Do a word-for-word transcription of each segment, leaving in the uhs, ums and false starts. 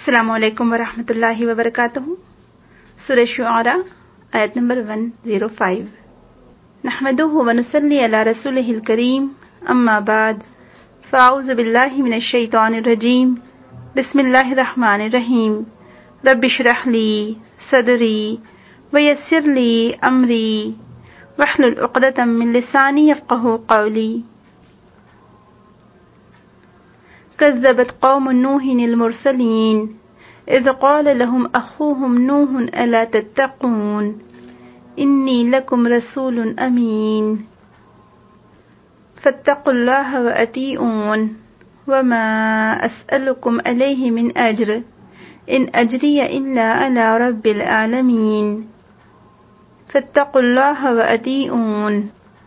السلام علیکم ورحمۃ اللہ وبرکاتہ۔ سورہ شعراء آیت نمبر ایک سو پانچ۔ نحمدہ ونصلی علی رسولہ الکریم، اما بعد، فاعوذ باللہ من الشیطان الرجیم، بسم اللہ الرحمن الرحیم۔ رب اشرح لی صدری ویسر لی امری واحلل عقدۃ من لسانی یفقہوا قولی۔ كذبت قوم نوح المرسلين إذ قال لهم أخوهم نوح ألا تتقون إني لكم رسول أمين فاتقوا الله وأطيعون وما أسألكم عليه من أجر إن أجري إلا على رب العالمين فاتقوا الله وأطيعون۔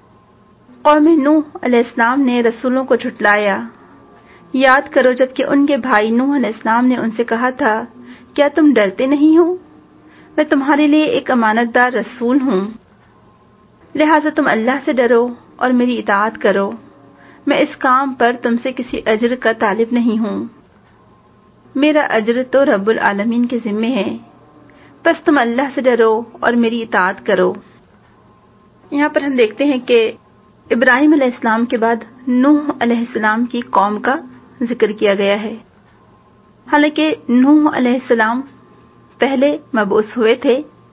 قوم نوح علیہ السلام نے رسولوں کو جھٹلایا۔ یاد کرو جب کہ ان کے بھائی نوح علیہ السلام نے ان سے کہا تھا، کیا تم ڈرتے نہیں ہو؟ میں تمہارے لیے ایک امانت دار رسول ہوں، لہٰذا تم اللہ سے ڈرو اور میری اطاعت کرو۔ میں اس کام پر تم سے کسی اجر کا طالب نہیں ہوں، میرا اجر تو رب العالمین کے ذمے ہے، بس تم اللہ سے ڈرو اور میری اطاعت کرو۔ یہاں پر ہم دیکھتے ہیں کہ ابراہیم علیہ السلام کے بعد نوح علیہ السلام کی قوم کا ذکر کیا گیا ہے۔ حالانکہ نوح علیہ السلام پہلے مبعوث ہوئے تھے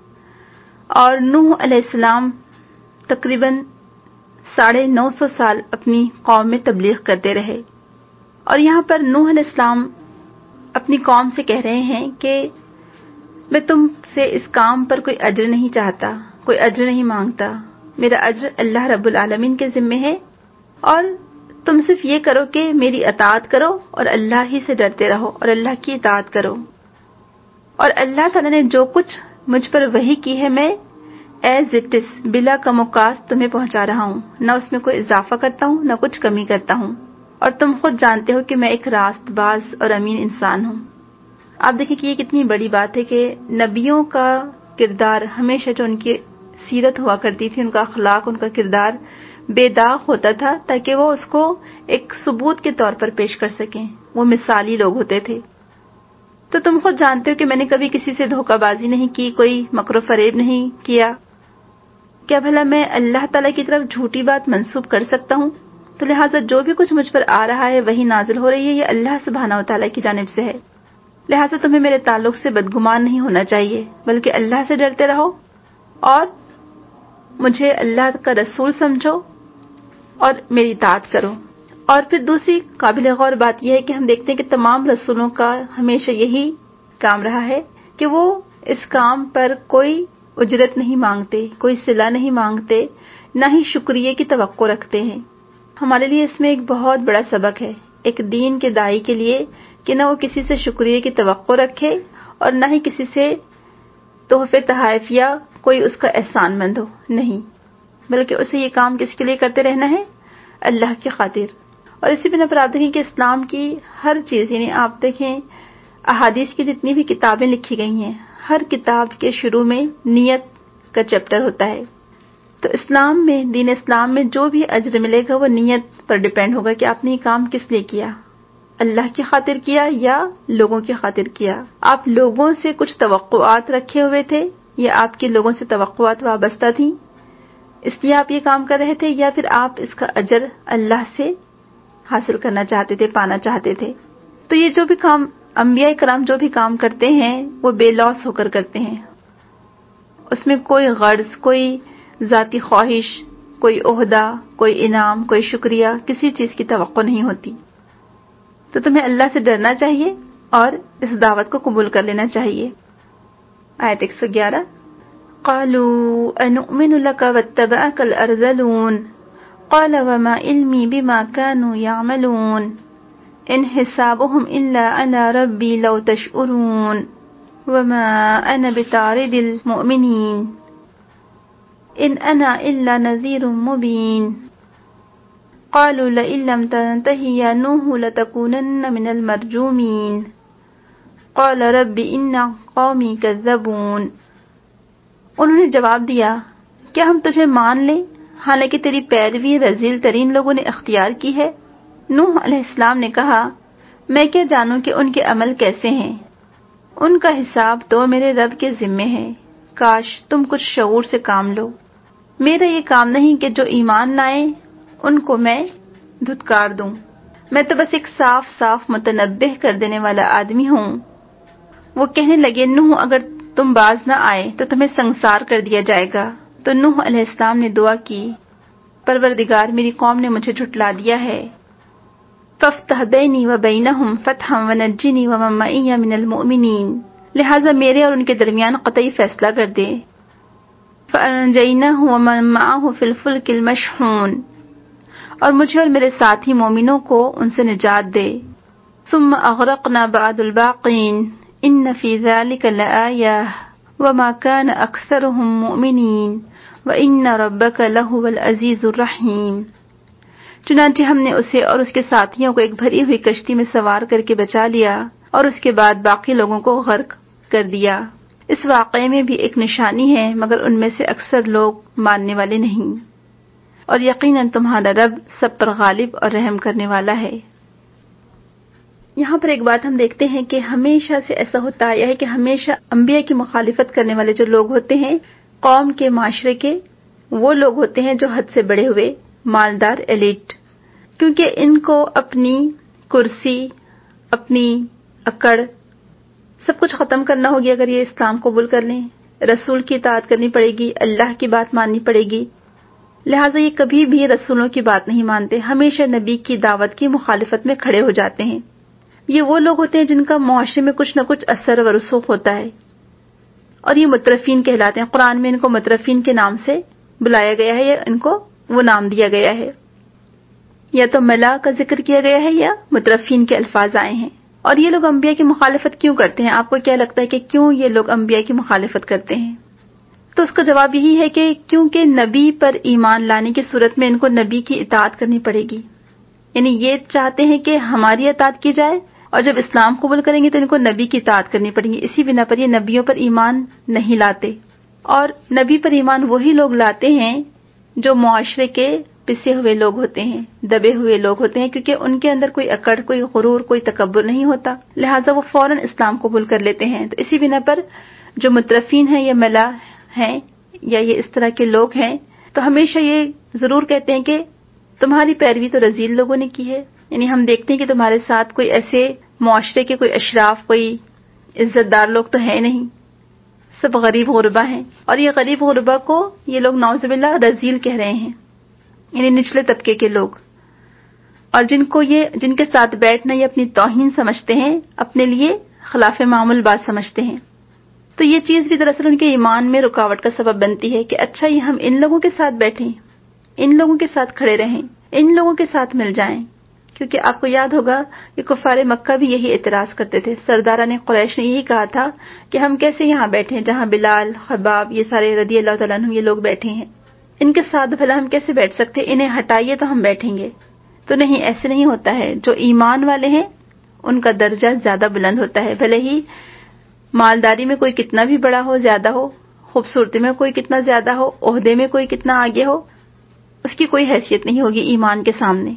اور نوح علیہ السلام تقریباً ساڑھے نو سو سال اپنی قوم میں تبلیغ کرتے رہے، اور یہاں پر نوح علیہ السلام اپنی قوم سے کہہ رہے ہیں کہ میں تم سے اس کام پر کوئی اجر نہیں چاہتا، کوئی اجر نہیں مانگتا، میرا اجر اللہ رب العالمین کے ذمے ہے، اور تم صرف یہ کرو کہ میری اطاعت کرو اور اللہ ہی سے ڈرتے رہو اور اللہ کی اطاعت کرو۔ اور اللہ تعالیٰ نے جو کچھ مجھ پر وحی کی ہے میں ایز اٹ از بلا کم و کاست تمہیں پہنچا رہا ہوں، نہ اس میں کوئی اضافہ کرتا ہوں نہ کچھ کمی کرتا ہوں، اور تم خود جانتے ہو کہ میں ایک راست باز اور امین انسان ہوں۔ آپ دیکھیں کہ یہ کتنی بڑی بات ہے کہ نبیوں کا کردار ہمیشہ جو ان کی سیرت ہوا کرتی تھی، ان کا اخلاق، ان کا کردار بے داغ ہوتا تھا تاکہ وہ اس کو ایک ثبوت کے طور پر پیش کر سکیں۔ وہ مثالی لوگ ہوتے تھے۔ تو تم خود جانتے ہو کہ میں نے کبھی کسی سے دھوکہ بازی نہیں کی، کوئی مکر و فریب نہیں کیا۔ کیا بھلا میں اللہ تعالیٰ کی طرف جھوٹی بات منسوب کر سکتا ہوں؟ تو لہٰذا جو بھی کچھ مجھ پر آ رہا ہے وہی نازل ہو رہی ہے، یہ اللہ سبحانہ و تعالیٰ کی جانب سے ہے، لہٰذا تمہیں میرے تعلق سے بدگمان نہیں ہونا چاہیے، بلکہ اللہ سے ڈرتے رہو اور مجھے اللہ کا رسول سمجھو اور میری اطاعت کرو۔ اور پھر دوسری قابل غور بات یہ ہے کہ ہم دیکھتے ہیں کہ تمام رسولوں کا ہمیشہ یہی کام رہا ہے کہ وہ اس کام پر کوئی اجرت نہیں مانگتے، کوئی صلہ نہیں مانگتے، نہ ہی شکریہ کی توقع رکھتے ہیں۔ ہمارے لیے اس میں ایک بہت بڑا سبق ہے ایک دین کے داعی کے لیے کہ نہ وہ کسی سے شکریہ کی توقع رکھے اور نہ ہی کسی سے تحفے تحائف یا کوئی اس کا احسان مند ہو، نہیں، بلکہ اسے یہ کام کس کے لیے کرتے رہنا ہے؟ اللہ کی خاطر۔ اور اسی بنا پر آپ دیکھیں کہ اسلام کی ہر چیز، یعنی آپ دیکھیں احادیث کی جتنی بھی کتابیں لکھی گئی ہیں، ہر کتاب کے شروع میں نیت کا چیپٹر ہوتا ہے۔ تو اسلام میں، دین اسلام میں جو بھی اجر ملے گا وہ نیت پر ڈیپینڈ ہوگا کہ آپ نے یہ کام کس لیے کیا، اللہ کی خاطر کیا یا لوگوں کی خاطر کیا۔ آپ لوگوں سے کچھ توقعات رکھے ہوئے تھے یا آپ کے لوگوں سے توقعات وابستہ تھیں، اس لیے آپ یہ کام کر رہے تھے، یا پھر آپ اس کا اجر اللہ سے حاصل کرنا چاہتے تھے، پانا چاہتے تھے۔ تو یہ جو بھی کام انبیاء کرام جو بھی کام کرتے ہیں وہ بے لوث ہو کر کرتے ہیں، اس میں کوئی غرض، کوئی ذاتی خواہش، کوئی عہدہ، کوئی انعام، کوئی شکریہ، کسی چیز کی توقع نہیں ہوتی۔ تو تمہیں اللہ سے ڈرنا چاہیے اور اس دعوت کو قبول کر لینا چاہیے۔ آیت ایک سو گیارہ، قالوا انؤمن لك واتبعك الارذلون قال وما علمي بما كانوا يعملون ان حسابهم الا على ربي لو تشعرون وما انا بطارد المؤمنين ان انا الا نذير مبين قالوا لئن لم تنته يا نوح لتكونن من المرجومين قال رب ان قومي كذبون۔ انہوں نے جواب دیا، کیا ہم تجھے مان لیں حالانکہ تیری پیروی رذیل ترین لوگوں نے اختیار کی ہے؟ نوح علیہ السلام نے کہا، میں کیا جانوں کہ ان کے عمل کیسے ہیں، ان کا حساب تو میرے رب کے ذمے ہے، کاش تم کچھ شعور سے کام لو۔ میرا یہ کام نہیں کہ جو ایمان لائیں ان کو میں دھتکار دوں، میں تو بس ایک صاف صاف متنبہ کر دینے والا آدمی ہوں۔ وہ کہنے لگے نوح اگر تم باز نہ آئے تو تمہیں سنسار کر دیا جائے گا۔ تو نوح علیہ السلام نے دعا کی، پروردگار میری قوم نے مجھے جھٹلا دیا ہے، فافتح بینی و بینہم فتحا ونجنی ومن معی من المؤمنین، لہٰذا میرے اور ان کے درمیان قطعی فیصلہ کر دے۔ فانجیناہ ومن معہ فی الفلک المشحون، اور مجھے اور میرے ساتھی مومنوں کو ان سے نجات دے۔ ثم اغرقنا بعد الباقین ان فی ذلک لآیہ وما کان اکثرهم مؤمنین وان ربک لہو العزیز الرحیم۔ چنانچہ ہم نے اسے اور اس کے ساتھیوں کو ایک بھری ہوئی کشتی میں سوار کر کے بچا لیا اور اس کے بعد باقی لوگوں کو غرق کر دیا۔ اس واقعے میں بھی ایک نشانی ہے مگر ان میں سے اکثر لوگ ماننے والے نہیں، اور یقیناً تمہارا رب سب پر غالب اور رحم کرنے والا ہے۔ یہاں پر ایک بات ہم دیکھتے ہیں کہ ہمیشہ سے ایسا ہوتا آیا ہے کہ ہمیشہ انبیاء کی مخالفت کرنے والے جو لوگ ہوتے ہیں قوم کے معاشرے کے وہ لوگ ہوتے ہیں جو حد سے بڑے ہوئے مالدار ایلیٹ، کیونکہ ان کو اپنی کرسی، اپنی اکڑ سب کچھ ختم کرنا ہوگی اگر یہ اسلام قبول کر لیں، رسول کی اطاعت کرنی پڑے گی، اللہ کی بات ماننی پڑے گی، لہٰذا یہ کبھی بھی رسولوں کی بات نہیں مانتے، ہمیشہ نبی کی دعوت کی مخالفت میں کھڑے ہو جاتے ہیں۔ یہ وہ لوگ ہوتے ہیں جن کا معاشرے میں کچھ نہ کچھ اثر و رسوخ ہوتا ہے، اور یہ مترفین کہلاتے ہیں۔ قرآن میں ان کو مترفین کے نام سے بلایا گیا ہے یا ان کو وہ نام دیا گیا ہے، یا تو ملا کا ذکر کیا گیا ہے یا مترفین کے الفاظ آئے ہیں۔ اور یہ لوگ انبیاء کی مخالفت کیوں کرتے ہیں؟ آپ کو کیا لگتا ہے کہ کیوں یہ لوگ انبیاء کی مخالفت کرتے ہیں؟ تو اس کا جواب یہی ہے کہ کیونکہ نبی پر ایمان لانے کی صورت میں ان کو نبی کی اطاعت کرنی پڑے گی، یعنی یہ چاہتے ہیں کہ ہماری اطاعت کی جائے، اور جب اسلام قبول کریں گے تو ان کو نبی کی اطاعت کرنی پڑے گی۔ اسی بنا پر یہ نبیوں پر ایمان نہیں لاتے، اور نبی پر ایمان وہی لوگ لاتے ہیں جو معاشرے کے پسے ہوئے لوگ ہوتے ہیں، دبے ہوئے لوگ ہوتے ہیں، کیونکہ ان کے اندر کوئی اکڑ، کوئی غرور، کوئی تکبر نہیں ہوتا، لہٰذا وہ فوراً اسلام قبول کر لیتے ہیں۔ تو اسی بنا پر جو مترفین ہیں یا ملا ہیں یا یہ اس طرح کے لوگ ہیں تو ہمیشہ یہ ضرور کہتے ہیں کہ تمہاری پیروی تو رذیل لوگوں نے کی ہے، یعنی ہم دیکھتے ہیں کہ تمہارے ساتھ کوئی ایسے معاشرے کے کوئی اشراف، کوئی عزت دار لوگ تو ہے نہیں، سب غریب غربا ہیں، اور یہ غریب غربا کو یہ لوگ نعوذ باللہ رذیل کہہ رہے ہیں، یعنی نچلے طبقے کے لوگ، اور جن کو یہ جن کے ساتھ بیٹھنا یہ اپنی توہین سمجھتے ہیں، اپنے لیے خلاف معمول بات سمجھتے ہیں۔ تو یہ چیز بھی دراصل ان کے ایمان میں رکاوٹ کا سبب بنتی ہے کہ اچھا یہ ہم ان لوگوں کے ساتھ بیٹھیں، ان لوگوں کے ساتھ کھڑے رہیں، ان لوگوں کے ساتھ مل جائیں، کیونکہ آپ کو یاد ہوگا کہ کفار مکہ بھی یہی اعتراض کرتے تھے، سرداران قریش نے یہی کہا تھا کہ ہم کیسے یہاں بیٹھیں جہاں بلال، خباب، یہ سارے رضی اللہ تعالیٰ عنہ یہ لوگ بیٹھے ہیں، ان کے ساتھ بھلا ہم کیسے بیٹھ سکتے، انہیں ہٹائیے تو ہم بیٹھیں گے۔ تو نہیں، ایسے نہیں ہوتا ہے، جو ایمان والے ہیں ان کا درجہ زیادہ بلند ہوتا ہے، بھلے ہی مالداری میں کوئی کتنا بھی بڑا ہو، زیادہ ہو، خوبصورتی میں کوئی کتنا زیادہ ہو، عہدے میں کوئی کتنا آگے ہو، اس کی کوئی حیثیت نہیں ہوگی ایمان کے سامنے۔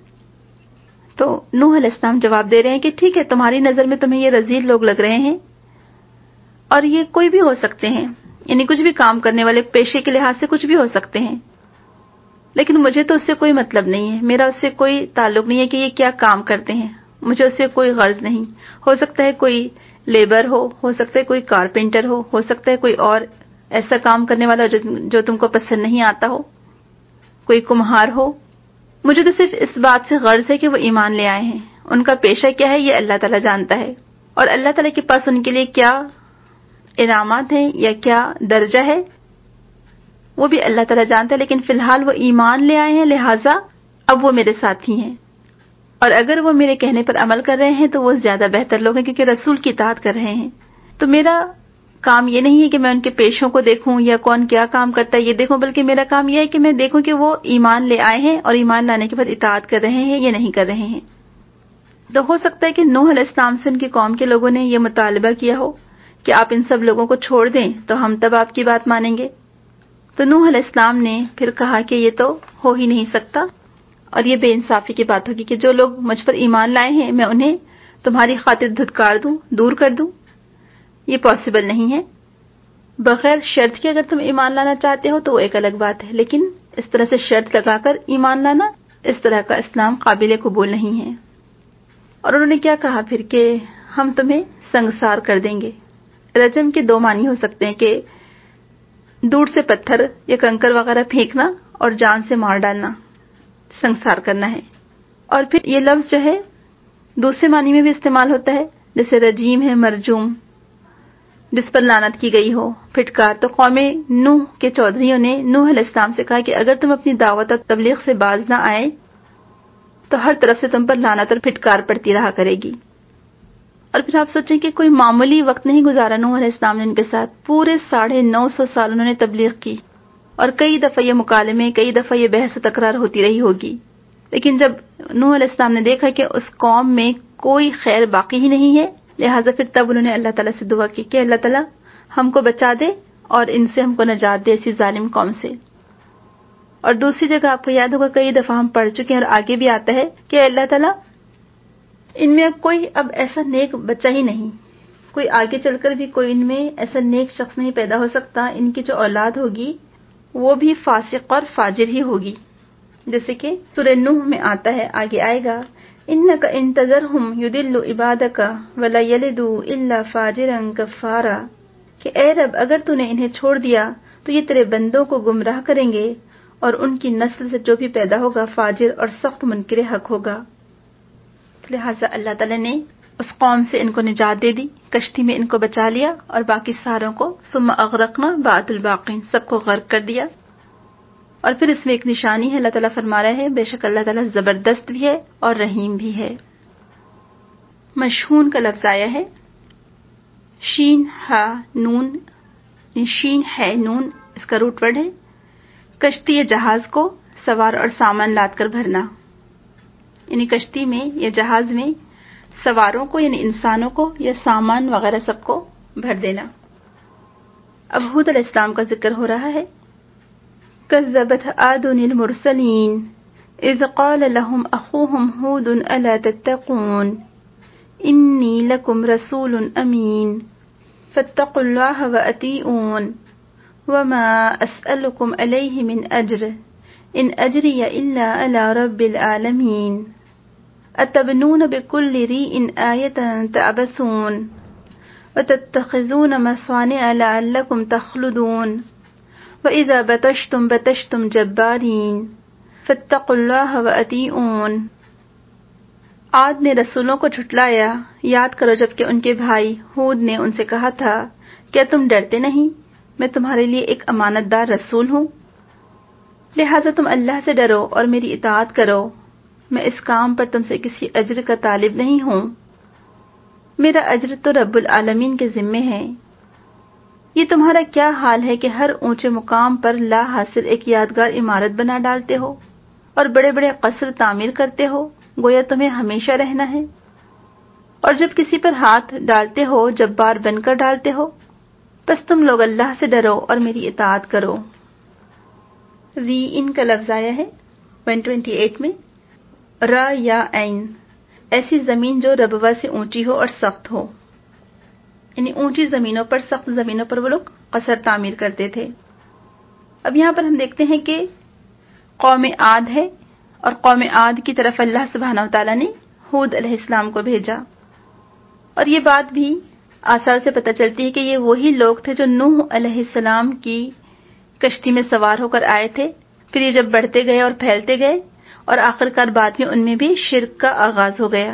تو نوح علیہ السلام جواب دے رہے ہیں کہ ٹھیک ہے، تمہاری نظر میں تمہیں یہ رذیل لوگ لگ رہے ہیں، اور یہ کوئی بھی ہو سکتے ہیں، یعنی کچھ بھی کام کرنے والے پیشے کے لحاظ سے کچھ بھی ہو سکتے ہیں، لیکن مجھے تو اس سے کوئی مطلب نہیں ہے، میرا اس سے کوئی تعلق نہیں ہے کہ یہ کیا کام کرتے ہیں، مجھے اس سے کوئی غرض نہیں۔ ہو سکتا ہے کوئی لیبر ہو ہو سکتا ہے کوئی کارپینٹر ہو ہو سکتا ہے کوئی اور ایسا کام کرنے والا جو, جو تم کو پسند نہیں آتا ہو، کوئی کمہار ہو، مجھے تو صرف اس بات سے غرض ہے کہ وہ ایمان لے آئے ہیں، ان کا پیشہ کیا ہے یہ اللہ تعالیٰ جانتا ہے، اور اللہ تعالیٰ کے پاس ان کے لیے کیا انعامات ہیں یا کیا درجہ ہے وہ بھی اللہ تعالیٰ جانتا ہے، لیکن فی الحال وہ ایمان لے آئے ہیں، لہٰذا اب وہ میرے ساتھی ہیں، اور اگر وہ میرے کہنے پر عمل کر رہے ہیں تو وہ زیادہ بہتر لوگ ہیں کیونکہ رسول کی اطاعت کر رہے ہیں۔ تو میرا کام یہ نہیں ہے کہ میں ان کے پیشوں کو دیکھوں یا کون کیا کام کرتا ہے یہ دیکھوں، بلکہ میرا کام یہ ہے کہ میں دیکھوں کہ وہ ایمان لے آئے ہیں اور ایمان لانے کے بعد اطاعت کر رہے ہیں یا نہیں کر رہے ہیں۔ تو ہو سکتا ہے کہ نوح علیہ السلام سے ان کی قوم کے لوگوں نے یہ مطالبہ کیا ہو کہ آپ ان سب لوگوں کو چھوڑ دیں تو ہم تب آپ کی بات مانیں گے۔ تو نوح علیہ السلام نے پھر کہا کہ یہ تو ہو ہی نہیں سکتا، اور یہ بے انصافی کی بات ہوگی کہ جو لوگ مجھ پر ایمان لائے ہیں میں انہیں تمہاری خاطر دھتکار دوں، دور کر دوں، یہ پاسبل نہیں ہے. بغیر شرط کے اگر تم ایمان لانا چاہتے ہو تو وہ ایک الگ بات ہے، لیکن اس طرح سے شرط لگا کر ایمان لانا، اس طرح کا اسلام قابل قبول نہیں ہے. اور انہوں نے کیا کہا پھر کہ ہم تمہیں سنگسار کر دیں گے. رجم کے دو معنی ہو سکتے ہیں کہ دور سے پتھر یا کنکر وغیرہ پھینکنا اور جان سے مار ڈالنا، سنگسار کرنا ہے. اور پھر یہ لفظ جو ہے دوسرے معنی میں بھی استعمال ہوتا ہے، جیسے رجیم ہے مرجوم، جس پر لعنت کی گئی ہو، پھٹکار. تو قوم نوح کے چودھریوں نے نوح علیہ السلام سے کہا کہ اگر تم اپنی دعوت اور تبلیغ سے باز نہ آئے تو ہر طرف سے تم پر لعنت اور پھٹکار پڑتی رہا کرے گی. اور پھر آپ سوچیں کہ کوئی معمولی وقت نہیں گزارا نوح علیہ السلام نے ان کے ساتھ، پورے ساڑھے نو سو سال انہوں نے تبلیغ کی، اور کئی دفعہ یہ مکالمے، کئی دفعہ یہ بحث و تکرار ہوتی رہی ہوگی. لیکن جب نوح علیہ السلام نے دیکھا کہ اس قوم میں کوئی خیر باقی ہی نہیں ہے، لہٰذا پھر تب انہوں نے اللہ تعالیٰ سے دعا کی کہ اللہ تعالیٰ ہم کو بچا دے اور ان سے ہم کو نجات دے، ایسی ظالم قوم سے. اور دوسری جگہ آپ کو یاد ہوگا کئی دفعہ ہم پڑھ چکے ہیں اور آگے بھی آتا ہے کہ اللہ تعالیٰ ان میں اب کوئی اب ایسا نیک بچہ ہی نہیں، کوئی آگے چل کر بھی کوئی ان میں ایسا نیک شخص نہیں پیدا ہو سکتا، ان کی جو اولاد ہوگی وہ بھی فاسق اور فاجر ہی ہوگی. جیسے کہ سورہ نوح میں آتا ہے، آگے آئے گا انک ان تذرہم یضلوا عبادک ولا یلدوا الا فاجرا کفارا، کہ اے رب اگر تو نے انہیں چھوڑ دیا تو یہ تیرے بندوں کو گمراہ کریں گے اور ان کی نسل سے جو بھی پیدا ہوگا فاجر اور سخت منکر حق ہوگا. لہٰذا اللہ تعالیٰ نے اس قوم سے ان کو نجات دے دی، کشتی میں ان کو بچا لیا اور باقی ساروں کو ثم اغرقنا بعد الباقین، سب کو غرق کر دیا. اور پھر اس میں ایک نشانی ہے، اللہ تعالیٰ فرما رہا ہے بے شک اللہ تعالیٰ زبردست بھی ہے اور رحیم بھی ہے. مشہون کا لفظ آیا ہے شین ہا نون، شین ہے نون، اس کا روٹ ورڈ ہے کشتی یا جہاز کو سوار اور سامان لاد کر بھرنا. یعنی کشتی میں یا جہاز میں سواروں کو یعنی انسانوں کو یا سامان وغیرہ سب کو بھر دینا. اب ہود علیہ السلام کا ذکر ہو رہا ہے. کذبت عاد المرسلین اذ قال لهم اخوهم ہود الا تتقون انی لکم رسول امین فاتقوا اللہ واطیعون وما اسألکم علیہ من اجر ان اجری الا علی رب العالمین اتبنون بکل ریء آیۃ تعبثون وتتخذون مصانع لعلکم تخلدون وَإِذَا بَطَشْتُمْ بَطَشْتُمْ جَبَّارِينَ فَاتَّقُوا اللَّهَ وَأَطِيعُونِ. عاد نے رسولوں کو جھٹلایا، یاد کرو جب کہ ان کے بھائی ہود نے ان سے کہا تھا کیا تم ڈرتے نہیں، میں تمہارے لیے ایک امانت دار رسول ہوں، لہذا تم اللہ سے ڈرو اور میری اطاعت کرو. میں اس کام پر تم سے کسی اجر کا طالب نہیں ہوں، میرا اجر تو رب العالمین کے ذمے ہے. یہ تمہارا کیا حال ہے کہ ہر اونچے مقام پر لا حاصل ایک یادگار عمارت بنا ڈالتے ہو اور بڑے بڑے قصر تعمیر کرتے ہو، گویا تمہیں ہمیشہ رہنا ہے، اور جب کسی پر ہاتھ ڈالتے ہو جبار بن کر ڈالتے ہو. بس تم لوگ اللہ سے ڈرو اور میری اطاعت کرو. ری ان کا لفظ آیا ہے ایک سو اٹھائیس میں را یا عین، ایسی زمین جو ربوہ سے اونچی ہو اور سخت ہو، یعنی اونچی زمینوں پر سخت زمینوں پر وہ لوگ قصر تعمیر کرتے تھے. اب یہاں پر ہم دیکھتے ہیں کہ قوم عاد ہے اور قوم عاد کی طرف اللہ سبحانہ وتعالیٰ نے ہود علیہ السلام کو بھیجا. اور یہ بات بھی آثار سے پتہ چلتی ہے کہ یہ وہی لوگ تھے جو نوح علیہ السلام کی کشتی میں سوار ہو کر آئے تھے. پھر یہ جب بڑھتے گئے اور پھیلتے گئے اور آخرکار بعد میں ان میں بھی شرک کا آغاز ہو گیا.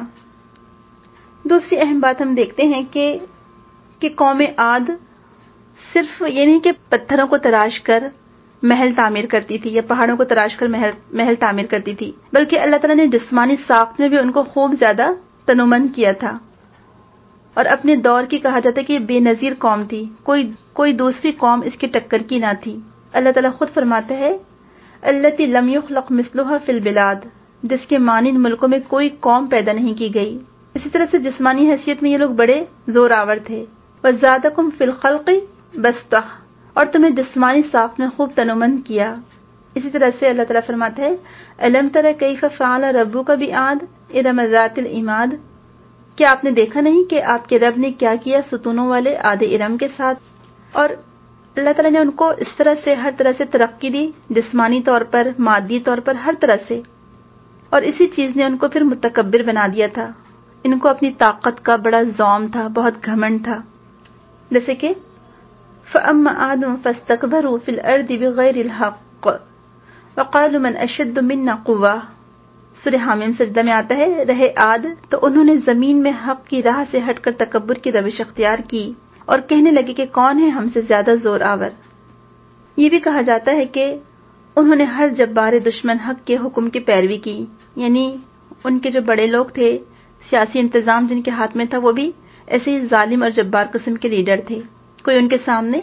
دوسری اہم بات ہم دیکھتے ہیں کہ کہ قوم عاد صرف یہ نہیں کہ پتھروں کو تراش کر محل تعمیر کرتی تھی یا پہاڑوں کو تراش کر محل, محل تعمیر کرتی تھی، بلکہ اللہ تعالیٰ نے جسمانی ساخت میں بھی ان کو خوب زیادہ تنومند کیا تھا. اور اپنے دور کی کہا جاتا ہے کہ یہ بے نظیر قوم تھی، کوئی کوئی دوسری قوم اس کی ٹکر کی نہ تھی. اللہ تعالیٰ خود فرماتا ہے التی لم یخلق مثلها فی البلاد، جس کے مانند ملکوں میں کوئی قوم پیدا نہیں کی گئی. اسی طرح سے جسمانی حیثیت میں یہ لوگ بڑے زور آور تھے. وَزَادَكُمْ فِي الْخَلْقِ بَسْطَةً، اور تمہیں جسمانی ساخت میں خوب تنومند کیا. اسی طرح سے اللہ تعالیٰ فرماتا ہے أَلَمْ تَرَ كَيْفَ فَعَلَ رَبُّكَ بِعَادٍ إِرَمَ ذَاتِ الْعِمَادِ، کیا آپ نے دیکھا نہیں کہ آپ کے رب نے کیا کیا ستونوں والے عاد ارم کے ساتھ؟ اور اللہ تعالیٰ نے ان کو اس طرح سے ہر طرح سے ترقی دی، جسمانی طور پر، مادی طور پر، ہر طرح سے، اور اسی چیز نے ان کو پھر متکبر بنا دیا تھا۔ ان کو اپنی طاقت کا بڑا زوم تھا، بہت گھمنڈ تھا، جیسے کہ فَأَمَّا عَادٌ فَاسْتَكْبَرُوا فِي الْأَرْضِ بِغَيْرِ الْحَقِّ وَقَالُوا مَنْ أَشَدُّ مِنَّا قُوَّةً۔ سورہ حامیم سجدہ میں آتا ہے، رہے عاد تو انہوں نے زمین میں حق کی راہ سے ہٹ کر تکبر کی روش اختیار کی اور کہنے لگے کہ کون ہے ہم سے زیادہ زور آور۔ یہ بھی کہا جاتا ہے کہ انہوں نے ہر جبار دشمن حق کے حکم کی پیروی کی، یعنی ان کے جو بڑے لوگ تھے، سیاسی انتظام جن کے ہاتھ میں تھا، وہ بھی ایسے ہی ظالم اور جبار قسم کے لیڈر تھے، کوئی ان کے سامنے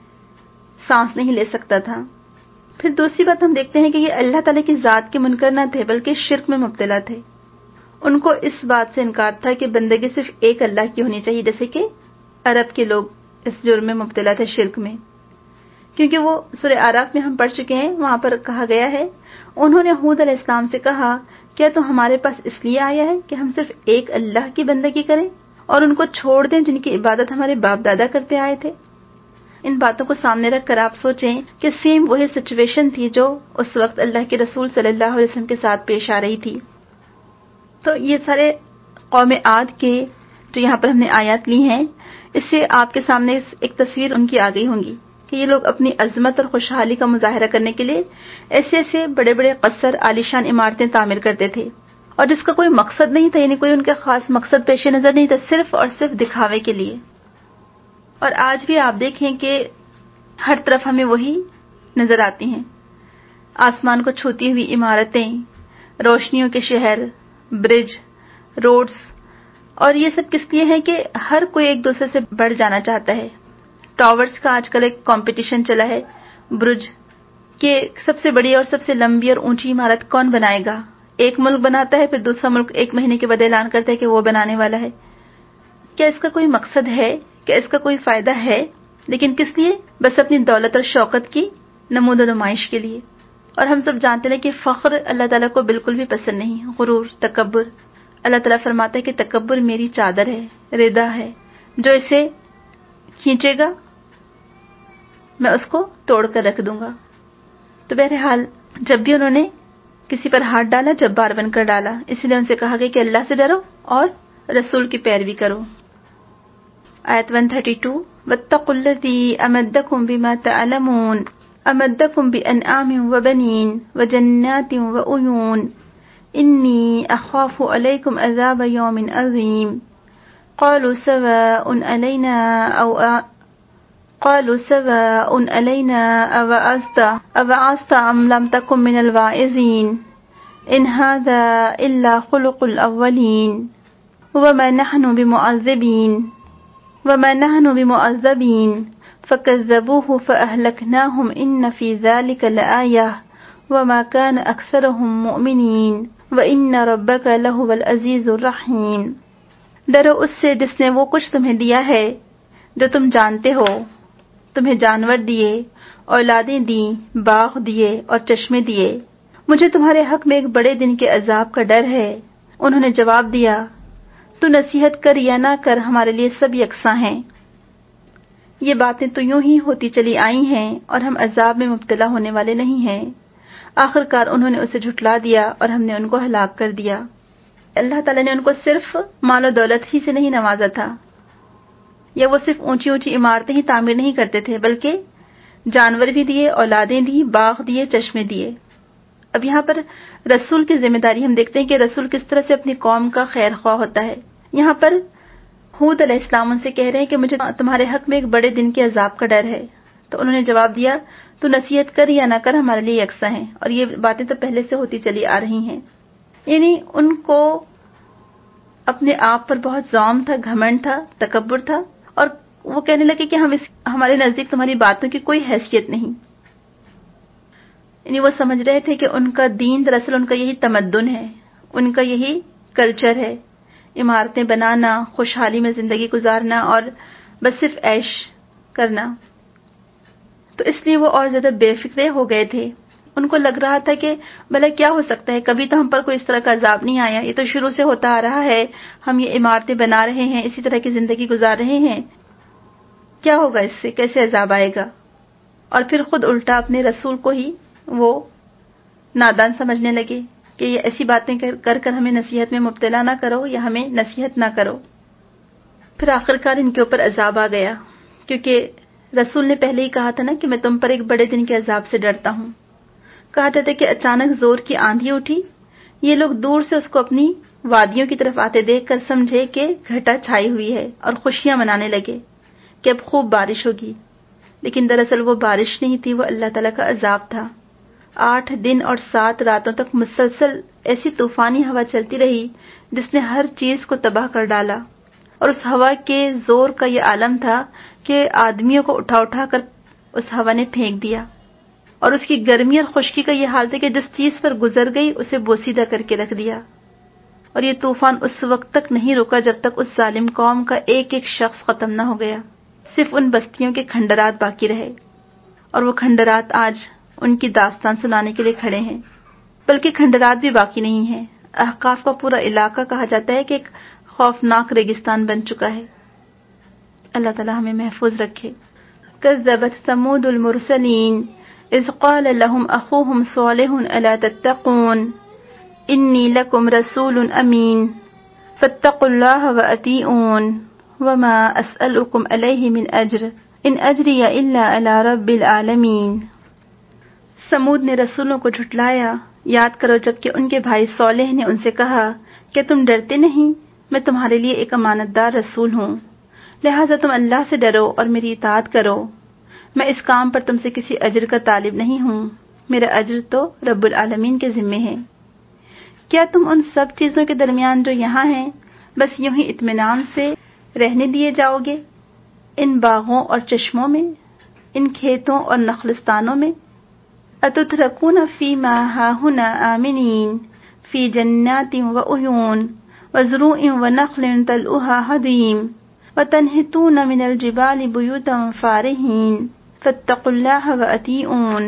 سانس نہیں لے سکتا تھا۔ پھر دوسری بات ہم دیکھتے ہیں کہ یہ اللہ تعالیٰ کی ذات کے منکر نہ تھے بلکہ شرک میں مبتلا تھے۔ ان کو اس بات سے انکار تھا کہ بندگی صرف ایک اللہ کی ہونی چاہیے، جیسے کہ عرب کے لوگ اس جرم میں مبتلا تھے، شرک میں، کیونکہ وہ سورہ اعراف میں ہم پڑھ چکے ہیں، وہاں پر کہا گیا ہے انہوں نے ہود علیہ السلام سے کہا کیا تو ہمارے پاس اس لیے آیا ہے کہ ہم صرف ایک اللہ کی بندگی کریں اور ان کو چھوڑ دیں جن کی عبادت ہمارے باپ دادا کرتے آئے تھے۔ ان باتوں کو سامنے رکھ کر آپ سوچیں کہ سیم وہی سچویشن تھی جو اس وقت اللہ کے رسول صلی اللہ علیہ وسلم کے ساتھ پیش آ رہی تھی۔ تو یہ سارے قوم عاد کے جو یہاں پر ہم نے آیات لی ہیں، اس سے آپ کے سامنے ایک تصویر ان کی آ گئی ہوں گی کہ یہ لوگ اپنی عظمت اور خوشحالی کا مظاہرہ کرنے کے لیے ایسے ایسے بڑے بڑے قصر، عالیشان عمارتیں تعمیر کرتے تھے، اور جس کا کوئی مقصد نہیں تھا، یعنی کوئی ان کا خاص مقصد پیش نظر نہیں تھا، صرف اور صرف دکھاوے کے لیے۔ اور آج بھی آپ دیکھیں کہ ہر طرف ہمیں وہی نظر آتی ہیں، آسمان کو چھوتی ہوئی عمارتیں، روشنیوں کے شہر، برج، روڈز، اور یہ سب کس لیے ہے کہ ہر کوئی ایک دوسرے سے بڑھ جانا چاہتا ہے۔ ٹاورز کا آج کل ایک کمپٹیشن چلا ہے، برج کہ سب سے بڑی اور سب سے لمبی اور اونچی عمارت کون بنائے گا۔ ایک ملک بناتا ہے، پھر دوسرا ملک ایک مہینے کے بعد اعلان کرتا ہے کہ وہ بنانے والا ہے۔ کیا اس کا کوئی مقصد ہے؟ کیا اس کا کوئی فائدہ ہے؟ لیکن کس لیے؟ بس اپنی دولت اور شوکت کی نمود و نمائش کے لیے۔ اور ہم سب جانتے ہیں کہ فخر اللہ تعالیٰ کو بالکل بھی پسند نہیں، غرور، تکبر۔ اللہ تعالیٰ فرماتا ہے کہ تکبر میری چادر ہے، ردا ہے، جو اسے کھینچے گا میں اس کو توڑ کر رکھ دوں گا۔ تو بہرحال جب بھی انہوں نے کسی پر ہاتھ ڈالا، جبار بن کر ڈالا، اس لیے ان سے کہا گیا کہ اللہ سے ڈرو اور رسول کی پیروی کرو۔ آیت ایک سو بتیس، وَاتَّقُوا الَّذِي أَمَدَّكُم بِمَا تَعْلَمُونَ أَمَدَّكُم بِأَنْعَامٍ وَبَنِينَ وَجَنَّاتٍ وَعُيُونٍ إِنِّي أَخَافُ عَلَيْكُمْ عَذَابَ يَوْمٍ عَظِيمٍ قَالُوا سَوَاءٌ عَلَيْنَا أَوْ قَالُوا سَوَاءٌ عَلَيْنَا أَوَعَظْتَ أَمْ لَمْ تَكُن مِّنَ الْوَاعِظِينَ إِنْ هَذَا إِلَّا خُلُقُ الْأَوَّلِينَ وَمَا نَحْنُ بِمُعَذِّبِينَ وَمَا نَحْنُ بِمُعَذَّبِينَ فَكَذَّبُوهُ فَأَهْلَكْنَاهُمْ إِنَّ فِي ذَلِكَ لَآيَةً وَمَا كَانَ أَكْثَرُهُم مُؤْمِنِينَ وَإِنَّ رَبَّكَ لَهُوَ الْعَزِيزُ الرَّحِيمُ۔ ڈرو اس سے جس نے وہ کچھ تمہیں دیا ہے جو تم جانتے ہو، تمہیں جانور دیے، اولادیں دیں، باغ دیے اور چشمے دیے۔ مجھے تمہارے حق میں ایک بڑے دن کے عذاب کا ڈر ہے۔ انہوں نے جواب دیا، تو نصیحت کر یا نہ کر ہمارے لیے سب یکساں ہیں۔ یہ باتیں تو یوں ہی ہوتی چلی آئی ہیں اور ہم عذاب میں مبتلا ہونے والے نہیں ہیں۔ آخر کار انہوں نے اسے جھٹلا دیا اور ہم نے ان کو ہلاک کر دیا۔ اللہ تعالیٰ نے ان کو صرف مال و دولت ہی سے نہیں نوازا تھا، یا وہ صرف اونچی اونچی عمارتیں ہی تعمیر نہیں کرتے تھے، بلکہ جانور بھی دیے، اولادیں دی، باغ دیے، چشمے دیے۔ اب یہاں پر رسول کی ذمہ داری ہم دیکھتے ہیں کہ رسول کس طرح سے اپنی قوم کا خیر خواہ ہوتا ہے۔ یہاں پر ہود علیہ السلام ان سے کہہ رہے ہیں کہ مجھے تمہارے حق میں ایک بڑے دن کے عذاب کا ڈر ہے، تو انہوں نے جواب دیا، تو نصیحت کر یا نہ کر ہمارے لیے یکساں ہیں۔ اور یہ باتیں تو پہلے سے ہوتی چلی آ رہی ہیں، یعنی ان کو اپنے آپ پر بہت زوم تھا، گھمنڈ تھا، تکبر تھا، اور وہ کہنے لگے کہ ہم اس ہمارے نزدیک تمہاری باتوں کی کوئی حیثیت نہیں۔ یعنی وہ سمجھ رہے تھے کہ ان کا دین دراصل ان کا یہی تمدن ہے، ان کا یہی کلچر ہے، عمارتیں بنانا، خوشحالی میں زندگی گزارنا اور بس صرف عیش کرنا۔ تو اس لیے وہ اور زیادہ بے فکرے ہو گئے تھے۔ ان کو لگ رہا تھا کہ بھلا کیا ہو سکتا ہے، کبھی تو ہم پر کوئی اس طرح کا عذاب نہیں آیا، یہ تو شروع سے ہوتا آ رہا ہے، ہم یہ عمارتیں بنا رہے ہیں، اسی طرح کی زندگی گزار رہے ہیں، کیا ہوگا اس سے، کیسے عذاب آئے گا؟ اور پھر خود الٹا اپنے رسول کو ہی وہ نادان سمجھنے لگے کہ یہ ایسی باتیں کر کر ہمیں نصیحت میں مبتلا نہ کرو یا ہمیں نصیحت نہ کرو۔ پھر آخرکار ان کے اوپر عذاب آ گیا، کیونکہ رسول نے پہلے ہی کہا تھا نا کہ میں تم پر ایک بڑے دن کے عذاب سے ڈرتا ہوں۔ کہا جاتا ہے کہ اچانک زور کی آندھی اٹھی، یہ لوگ دور سے اس کو اپنی وادیوں کی طرف آتے دیکھ کر سمجھے کہ گھٹا چھائی ہوئی ہے اور خوشیاں منانے لگے کہ اب خوب بارش ہوگی، لیکن دراصل وہ بارش نہیں تھی، وہ اللہ تعالیٰ کا عذاب تھا۔ آٹھ دن اور سات راتوں تک مسلسل ایسی طوفانی ہوا چلتی رہی جس نے ہر چیز کو تباہ کر ڈالا، اور اس ہوا کے زور کا یہ عالم تھا کہ آدمیوں کو اٹھا اٹھا کر اس ہوا نے پھینک دیا، اور اس کی گرمی اور خشکی کا یہ حال تھا کہ جس چیز پر گزر گئی اسے بوسیدہ کر کے رکھ دیا۔ اور یہ طوفان اس وقت تک نہیں رکا جب تک اس ظالم قوم کا ایک ایک شخص ختم نہ ہو گیا، صرف ان بستیوں کے کھنڈرات باقی رہے، اور وہ کھنڈرات آج ان کی داستان سنانے کے لیے کھڑے ہیں۔ بلکہ کھنڈرات بھی باقی نہیں ہیں، احقاف کا پورا علاقہ کہا جاتا ہے کہ ایک خوفناک ریگستان بن چکا ہے۔ اللہ تعالیٰ ہمیں محفوظ رکھے۔ کذبت ثمود المرسلین اذ قال لهم اخوهم صالح الا تتقون انی لکم رسول امین فاتقوا اللہ واطیعون وما اسألکم علیہ من اجر ان اجری الا علی رب العالمین۔ سمود نے رسولوں کو جھٹلایا، یاد کرو جبکہ ان کے بھائی صالح نے ان سے کہا کہ تم ڈرتے نہیں، میں تمہارے لیے ایک امانت دار رسول ہوں، لہٰذا تم اللہ سے ڈرو اور میری اطاعت کرو، میں اس کام پر تم سے کسی اجر کا طالب نہیں ہوں، میرا اجر تو رب العالمین کے ذمے ہے۔ کیا تم ان سب چیزوں کے درمیان جو یہاں ہیں بس یوں ہی اطمینان سے رہنے دیے جاؤ گے، ان باغوں اور چشموں میں، ان کھیتوں اور نخلستانوں میں؟ اتترکون فی ما ہاہنا آمنین فی جنات وعیون وزروع ونخل طلعها ہضیم وتنحتون من الجبال بیوتا فارہین فاتقوا اللہ واطیعون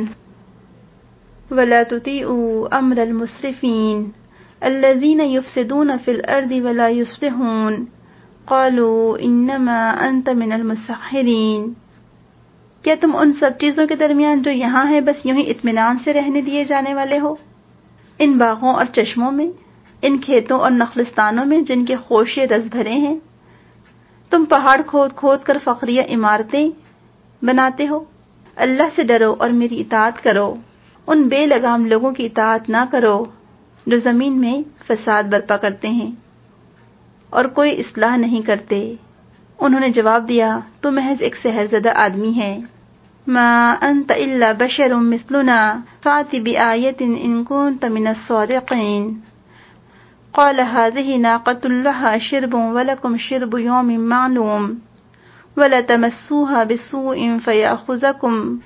ولا تطیعوا امر المسرفین الذین یفسدون فی الارض ولا یصلحون قالوا انما انت من المسحرین۔ کیا تم ان سب چیزوں کے درمیان جو یہاں ہے بس یوں ہی اطمینان سے رہنے دیے جانے والے ہو؟ ان باغوں اور چشموں میں، ان کھیتوں اور نخلستانوں میں جن کے خوشے رس بھرے ہیں، تم پہاڑ کھود کھود کر فخریہ عمارتیں بناتے ہو؟ اللہ سے ڈرو اور میری اطاعت کرو، ان بے لگام لوگوں کی اطاعت نہ کرو جو زمین میں فساد برپا کرتے ہیں اور کوئی اصلاح نہیں کرتے۔ انہوں نے جواب دیا، تو محض ایک سحر زدہ آدمی ہے۔ ما انت الا بشر مثلنا فأت بآیۃ ان کنت من الصادقین۔ قال هذه ناقة لها شرب ولكم شرب يوم معلوم ولا تمسوها بسوء فيأخذكم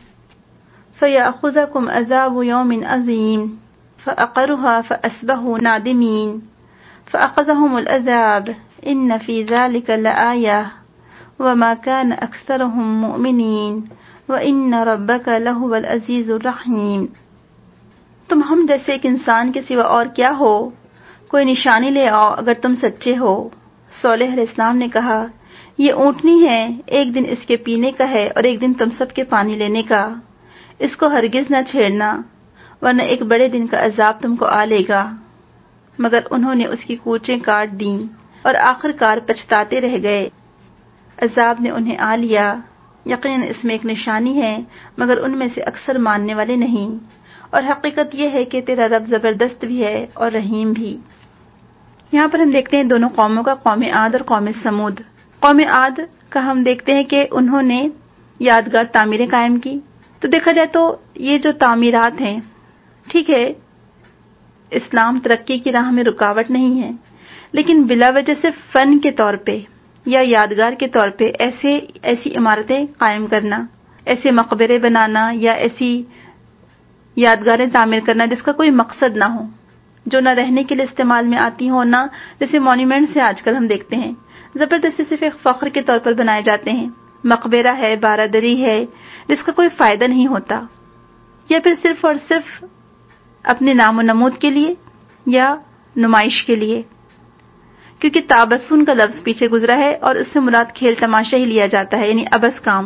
فيأخذكم عذاب يوم عظيم فعقروها فأصبحوا نادمين فأخذهم العذاب إن في ذلك لآية وما كان أكثرهم مؤمنين وإن ربك لهو العزيز الرحيم۔ تم ہم جیسے ایک انسان کے سوا اور کیا ہو؟ کوئی نشانی لے آؤ اگر تم سچے ہو۔ صالح علیہ السلام نے کہا، یہ اونٹنی ہے، ایک دن اس کے پینے کا ہے اور ایک دن تم سب کے پانی لینے کا، اس کو ہرگز نہ چھیڑنا ورنہ ایک بڑے دن کا عذاب تم کو آ لے گا۔ مگر انہوں نے اس کی کوچیں کاٹ دیں اور آخر کار پچھتاتے رہ گئے، عذاب نے انہیں آ لیا۔ یقیناً اس میں ایک نشانی ہے مگر ان میں سے اکثر ماننے والے نہیں، اور حقیقت یہ ہے کہ تیرا رب زبردست بھی ہے اور رحیم بھی۔ یہاں پر ہم دیکھتے ہیں دونوں قوموں کا، قوم عاد اور قوم سمود۔ قوم عاد کا ہم دیکھتے ہیں کہ انہوں نے یادگار تعمیریں قائم کی۔ تو دیکھا جائے تو یہ جو تعمیرات ہیں، ٹھیک ہے، اسلام ترقی کی راہ میں رکاوٹ نہیں ہے، لیکن بلا وجہ سے فن کے طور پہ یا یادگار کے طور پہ ایسے ایسی عمارتیں قائم کرنا، ایسے مقبرے بنانا یا ایسی یادگاریں تعمیر کرنا جس کا کوئی مقصد نہ ہو، جو نہ رہنے کے لیے استعمال میں آتی ہو، نہ جیسے مونیومنٹس ہیں آج کل ہم دیکھتے ہیں زبردستی صرف ایک فخر کے طور پر بنائے جاتے ہیں، مقبرہ ہے، بارہ دری ہے، جس کا کوئی فائدہ نہیں ہوتا، یا پھر صرف اور صرف اپنے نام و نمود کے لیے یا نمائش کے لیے؟ کیونکہ تابسن کا لفظ پیچھے گزرا ہے اور اس سے مراد کھیل تماشا ہی لیا جاتا ہے، یعنی عبث کام۔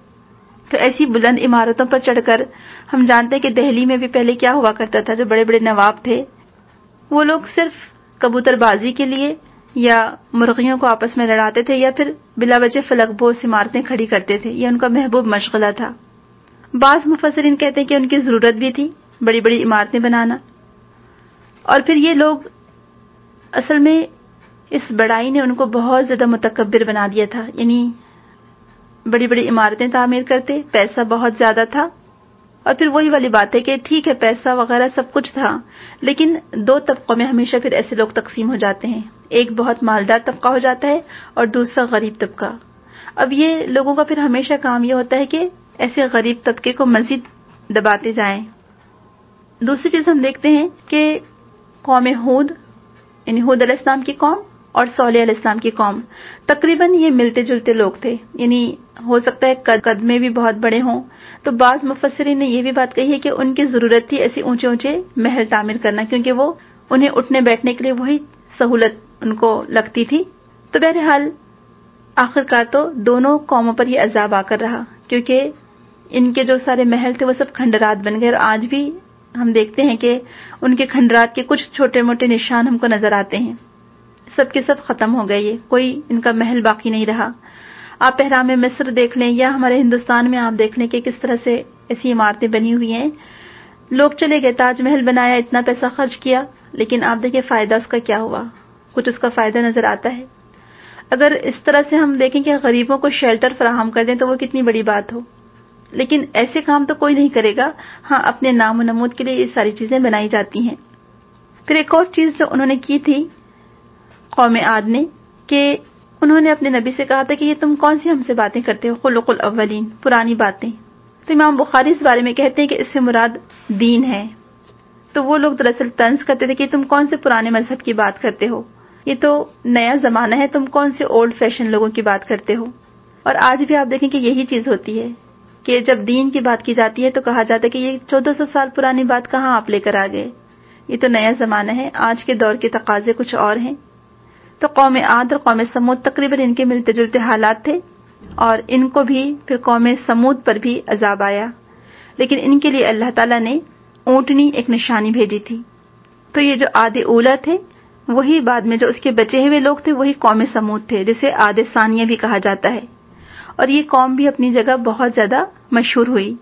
تو ایسی بلند عمارتوں پر چڑھ کر ہم جانتے ہیں کہ دہلی میں بھی پہلے کیا ہوا کرتا تھا، جو بڑے بڑے نواب تھے وہ لوگ صرف کبوتر بازی کے لیے یا مرغیوں کو آپس میں لڑاتے تھے یا پھر بلا وجہ فلک بوس عمارتیں کھڑی کرتے تھے، یہ ان کا محبوب مشغلہ تھا۔ بعض مفسرین کہتے ہیں کہ ان کی ضرورت بھی تھی بڑی بڑی عمارتیں بنانا، اور پھر یہ لوگ اصل میں اس بڑائی نے ان کو بہت زیادہ متکبر بنا دیا تھا، یعنی بڑی بڑی عمارتیں تعمیر کرتے، پیسہ بہت زیادہ تھا، اور پھر وہی والی بات ہے کہ ٹھیک ہے پیسہ وغیرہ سب کچھ تھا، لیکن دو طبقوں میں ہمیشہ پھر ایسے لوگ تقسیم ہو جاتے ہیں، ایک بہت مالدار طبقہ ہو جاتا ہے اور دوسرا غریب طبقہ۔ اب یہ لوگوں کا پھر ہمیشہ کام یہ ہوتا ہے کہ ایسے غریب طبقے کو مزید دباتے جائیں۔ دوسری چیز ہم دیکھتے ہیں کہ قوم ہود، یعنی ہود علیہ السلام کی قوم اور صالح علیہ السلام کی قوم تقریباً یہ ملتے جلتے لوگ تھے، یعنی ہو سکتا ہے قد میں بھی بہت بڑے ہوں۔ تو بعض مفسرین نے یہ بھی بات کہی ہے کہ ان کی ضرورت تھی ایسے اونچے اونچے محل تعمیر کرنا، کیونکہ وہ انہیں اٹھنے بیٹھنے کے لیے وہی سہولت ان کو لگتی تھی۔ تو بہرحال آخرکار تو دونوں قوموں پر یہ عذاب آ کر رہا، کیونکہ ان کے جو سارے محل تھے وہ سب کھنڈرات بن گئے، اور آج بھی ہم دیکھتے ہیں کہ ان کے کھنڈرات کے کچھ چھوٹے موٹے نشان ہم کو نظر آتے ہیں، سب کے سب ختم ہو گئے، یہ کوئی ان کا محل باقی نہیں رہا۔ آپ احرام مصر دیکھ لیں یا ہمارے ہندوستان میں آپ دیکھ لیں کہ کس طرح سے ایسی عمارتیں بنی ہوئی ہیں، لوگ چلے گئے تاج محل بنایا، اتنا پیسہ خرچ کیا، لیکن آپ دیکھیں فائدہ اس کا کیا ہوا، کچھ اس کا فائدہ نظر آتا ہے؟ اگر اس طرح سے ہم دیکھیں کہ غریبوں کو شیلٹر فراہم کر دیں تو وہ کتنی بڑی بات ہو، لیکن ایسے کام تو کوئی نہیں کرے گا۔ ہاں، اپنے نام و نمود کے لیے یہ ساری چیزیں بنائی جاتی ہیں۔ پھر ایک اور چیز جو انہوں نے کی تھی قوم عاد نے، کہ انہوں نے اپنے نبی سے کہا تھا کہ یہ تم کون سی ہم سے باتیں کرتے ہو، خلق الاولین، پرانی باتیں۔ تو امام بخاری اس بارے میں کہتے ہیں کہ اس سے مراد دین ہے۔ تو وہ لوگ دراصل طنز کرتے تھے کہ تم کون سے پرانے مذہب کی بات کرتے ہو، یہ تو نیا زمانہ ہے، تم کون سے اولڈ فیشن لوگوں کی بات کرتے ہو۔ اور آج بھی آپ دیکھیں کہ یہی چیز ہوتی ہے کہ جب دین کی بات کی جاتی ہے تو کہا جاتا ہے کہ یہ چودہ سو سال پرانی بات کہاں آپ لے کر آ گئے، یہ تو نیا زمانہ ہے، آج کے دور کے تقاضے کچھ اور ہیں۔ تو قوم عاد اور قوم سمود تقریباً ان کے ملتے جلتے حالات تھے، اور ان کو بھی پھر قوم سمود پر بھی عذاب آیا، لیکن ان کے لیے اللہ تعالیٰ نے اونٹنی ایک نشانی بھیجی تھی۔ تو یہ جو عاد اولا تھے وہی بعد میں جو اس کے بچے ہوئے لوگ تھے وہی قوم سمود تھے، جسے عاد ثانیہ بھی کہا جاتا ہے، اور یہ قوم بھی اپنی جگہ بہت زیادہ مشہور ہوئی۔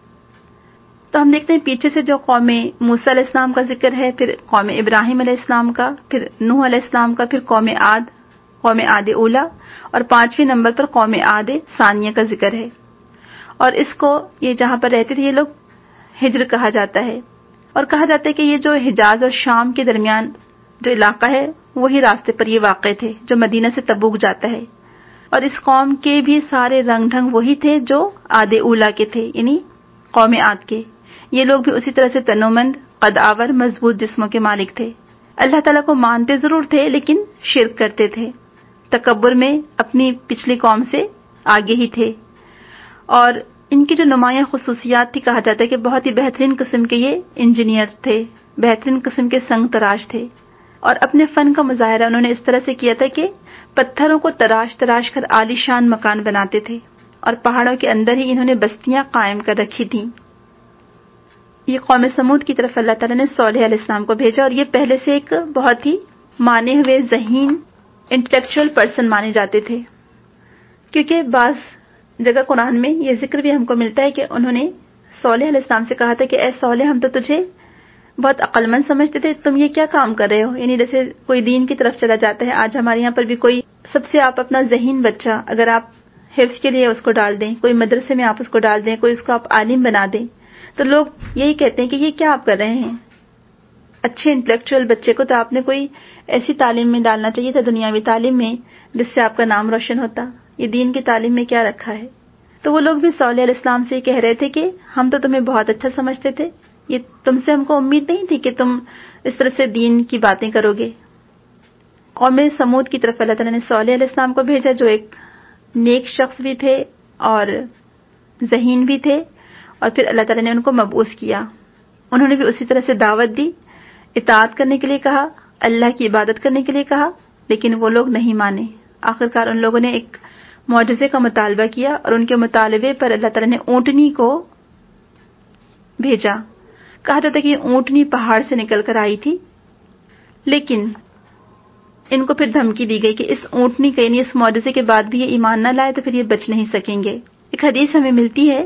تو ہم دیکھتے ہیں پیچھے سے جو قوم موسیٰ علیہ السلام کا ذکر ہے، پھر قوم ابراہیم علیہ السلام کا، پھر نوح علیہ السلام کا، پھر قوم عاد، قوم عاد اولا، اور پانچویں نمبر پر قوم عاد ثانیہ کا ذکر ہے۔ اور اس کو یہ جہاں پر رہتے تھے یہ لوگ ہجر کہا جاتا ہے، اور کہا جاتا ہے کہ یہ جو حجاز اور شام کے درمیان جو علاقہ ہے وہی راستے پر یہ واقع تھے جو مدینہ سے تبوک جاتا ہے، اور اس قوم کے بھی سارے رنگ ڈھنگ وہی تھے جو عاد اولا کے تھے، یعنی قوم عاد کے۔ یہ لوگ بھی اسی طرح سے تنومند، قد آور، مضبوط جسموں کے مالک تھے، اللہ تعالیٰ کو مانتے ضرور تھے لیکن شرک کرتے تھے، تکبر میں اپنی پچھلی قوم سے آگے ہی تھے۔ اور ان کی جو نمایاں خصوصیات تھی، کہا جاتا ہے کہ بہت ہی بہترین قسم کے یہ انجینئر تھے، بہترین قسم کے سنگ تراش تھے، اور اپنے فن کا مظاہرہ انہوں نے اس طرح سے کیا تھا کہ پتھروں کو تراش تراش کر عالی شان مکان بناتے تھے، اور پہاڑوں کے اندر ہی انہوں نے بستیاں قائم کر رکھی تھیں۔ یہ قوم سمود کی طرف اللہ تعالیٰ نے صالح علیہ السلام کو بھیجا، اور یہ پہلے سے ایک بہت ہی مانے ہوئے ذہین انٹلیکچوئل پرسن مانے جاتے تھے، کیونکہ بعض جگہ قرآن میں یہ ذکر بھی ہم کو ملتا ہے کہ انہوں نے صالح علیہ السلام سے کہا تھا کہ اے صالح، ہم تو تجھے بہت عقل مند سمجھتے تھے، تم یہ کیا کام کر رہے ہو؟ یعنی جیسے کوئی دین کی طرف چلا جاتا ہے، آج ہمارے یہاں پر بھی کوئی سب سے آپ اپنا ذہین بچہ اگر آپ حفظ کے لیے اس کو ڈال دیں، کوئی مدرسے میں آپ اس کو ڈال دیں، کوئی اس کو آپ عالم بنا دیں، تو لوگ یہی کہتے ہیں کہ یہ کیا آپ کر رہے ہیں؟ اچھے انٹلیکچوئل بچے کو تو آپ نے کوئی ایسی تعلیم میں ڈالنا چاہیے تھا، دنیاوی تعلیم میں، جس سے آپ کا نام روشن ہوتا، یہ دین کی تعلیم میں کیا رکھا ہے؟ تو وہ لوگ بھی صالح علیہ السلام سے کہہ رہے تھے کہ ہم تو تمہیں بہت اچھا سمجھتے تھے، یہ تم سے ہم کو امید نہیں تھی کہ تم اس طرح سے دین کی باتیں کرو گے۔ قوم سمود کی طرف اللہ تعالیٰ نے صالح علیہ السلام کو بھیجا، جو ایک نیک شخص بھی تھے اور ذہین بھی تھے، اور پھر اللہ تعالیٰ نے ان کو مبعوث کیا۔ انہوں نے بھی اسی طرح سے دعوت دی، اطاعت کرنے کے لیے کہا، اللہ کی عبادت کرنے کے لیے کہا، لیکن وہ لوگ نہیں مانے۔ آخرکار ان لوگوں نے ایک معجزے کا مطالبہ کیا اور ان کے مطالبے پر اللہ تعالیٰ نے اونٹنی کو بھیجا۔ کہا جاتا ہے کہ یہ اونٹنی پہاڑ سے نکل کر آئی تھی، لیکن ان کو پھر دھمکی دی گئی کہ اس اونٹنی کا یعنی اس معجزے کے بعد بھی یہ ایمان نہ لائے تو پھر یہ بچ نہیں سکیں گے۔ ایک حدیث ہمیں ملتی ہے،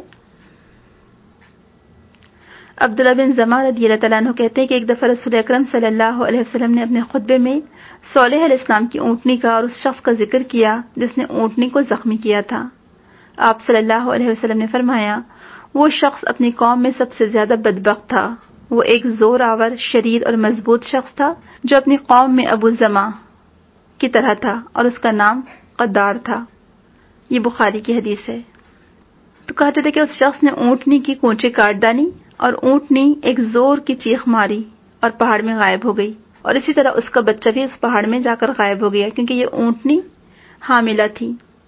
عبداللہ بن زمع رضی اللہ تعالیٰ عنہ کہتے ہیں کہ ایک دفعہ رسول اکرم صلی اللہ علیہ وسلم نے اپنے خطبے میں صالح علیہ السلام کی اونٹنی کا اور اس شخص کا ذکر کیا جس نے اونٹنی کو زخمی کیا تھا۔ آپ صلی اللہ علیہ وسلم نے فرمایا، وہ شخص اپنی قوم میں سب سے زیادہ بدبخت تھا۔ وہ ایک زور آور، شریر اور مضبوط شخص تھا جو اپنی قوم میں ابو زمع کی طرح تھا اور اس کا نام قدار تھا۔ یہ بخاری کی حدیث ہے۔ تو کہا جاتا ہے کہ اس شخص نے اونٹنی کی کونچیں کاٹ ڈالی اور اونٹنی ایک زور کی چیخ ماری اور پہاڑ میں غائب ہو گئی، اور اسی طرح اس کا بچہ بھی اس پہاڑ میں جا کر غائب ہو گیا کیونکہ یہ اونٹنی حاملہ تھی۔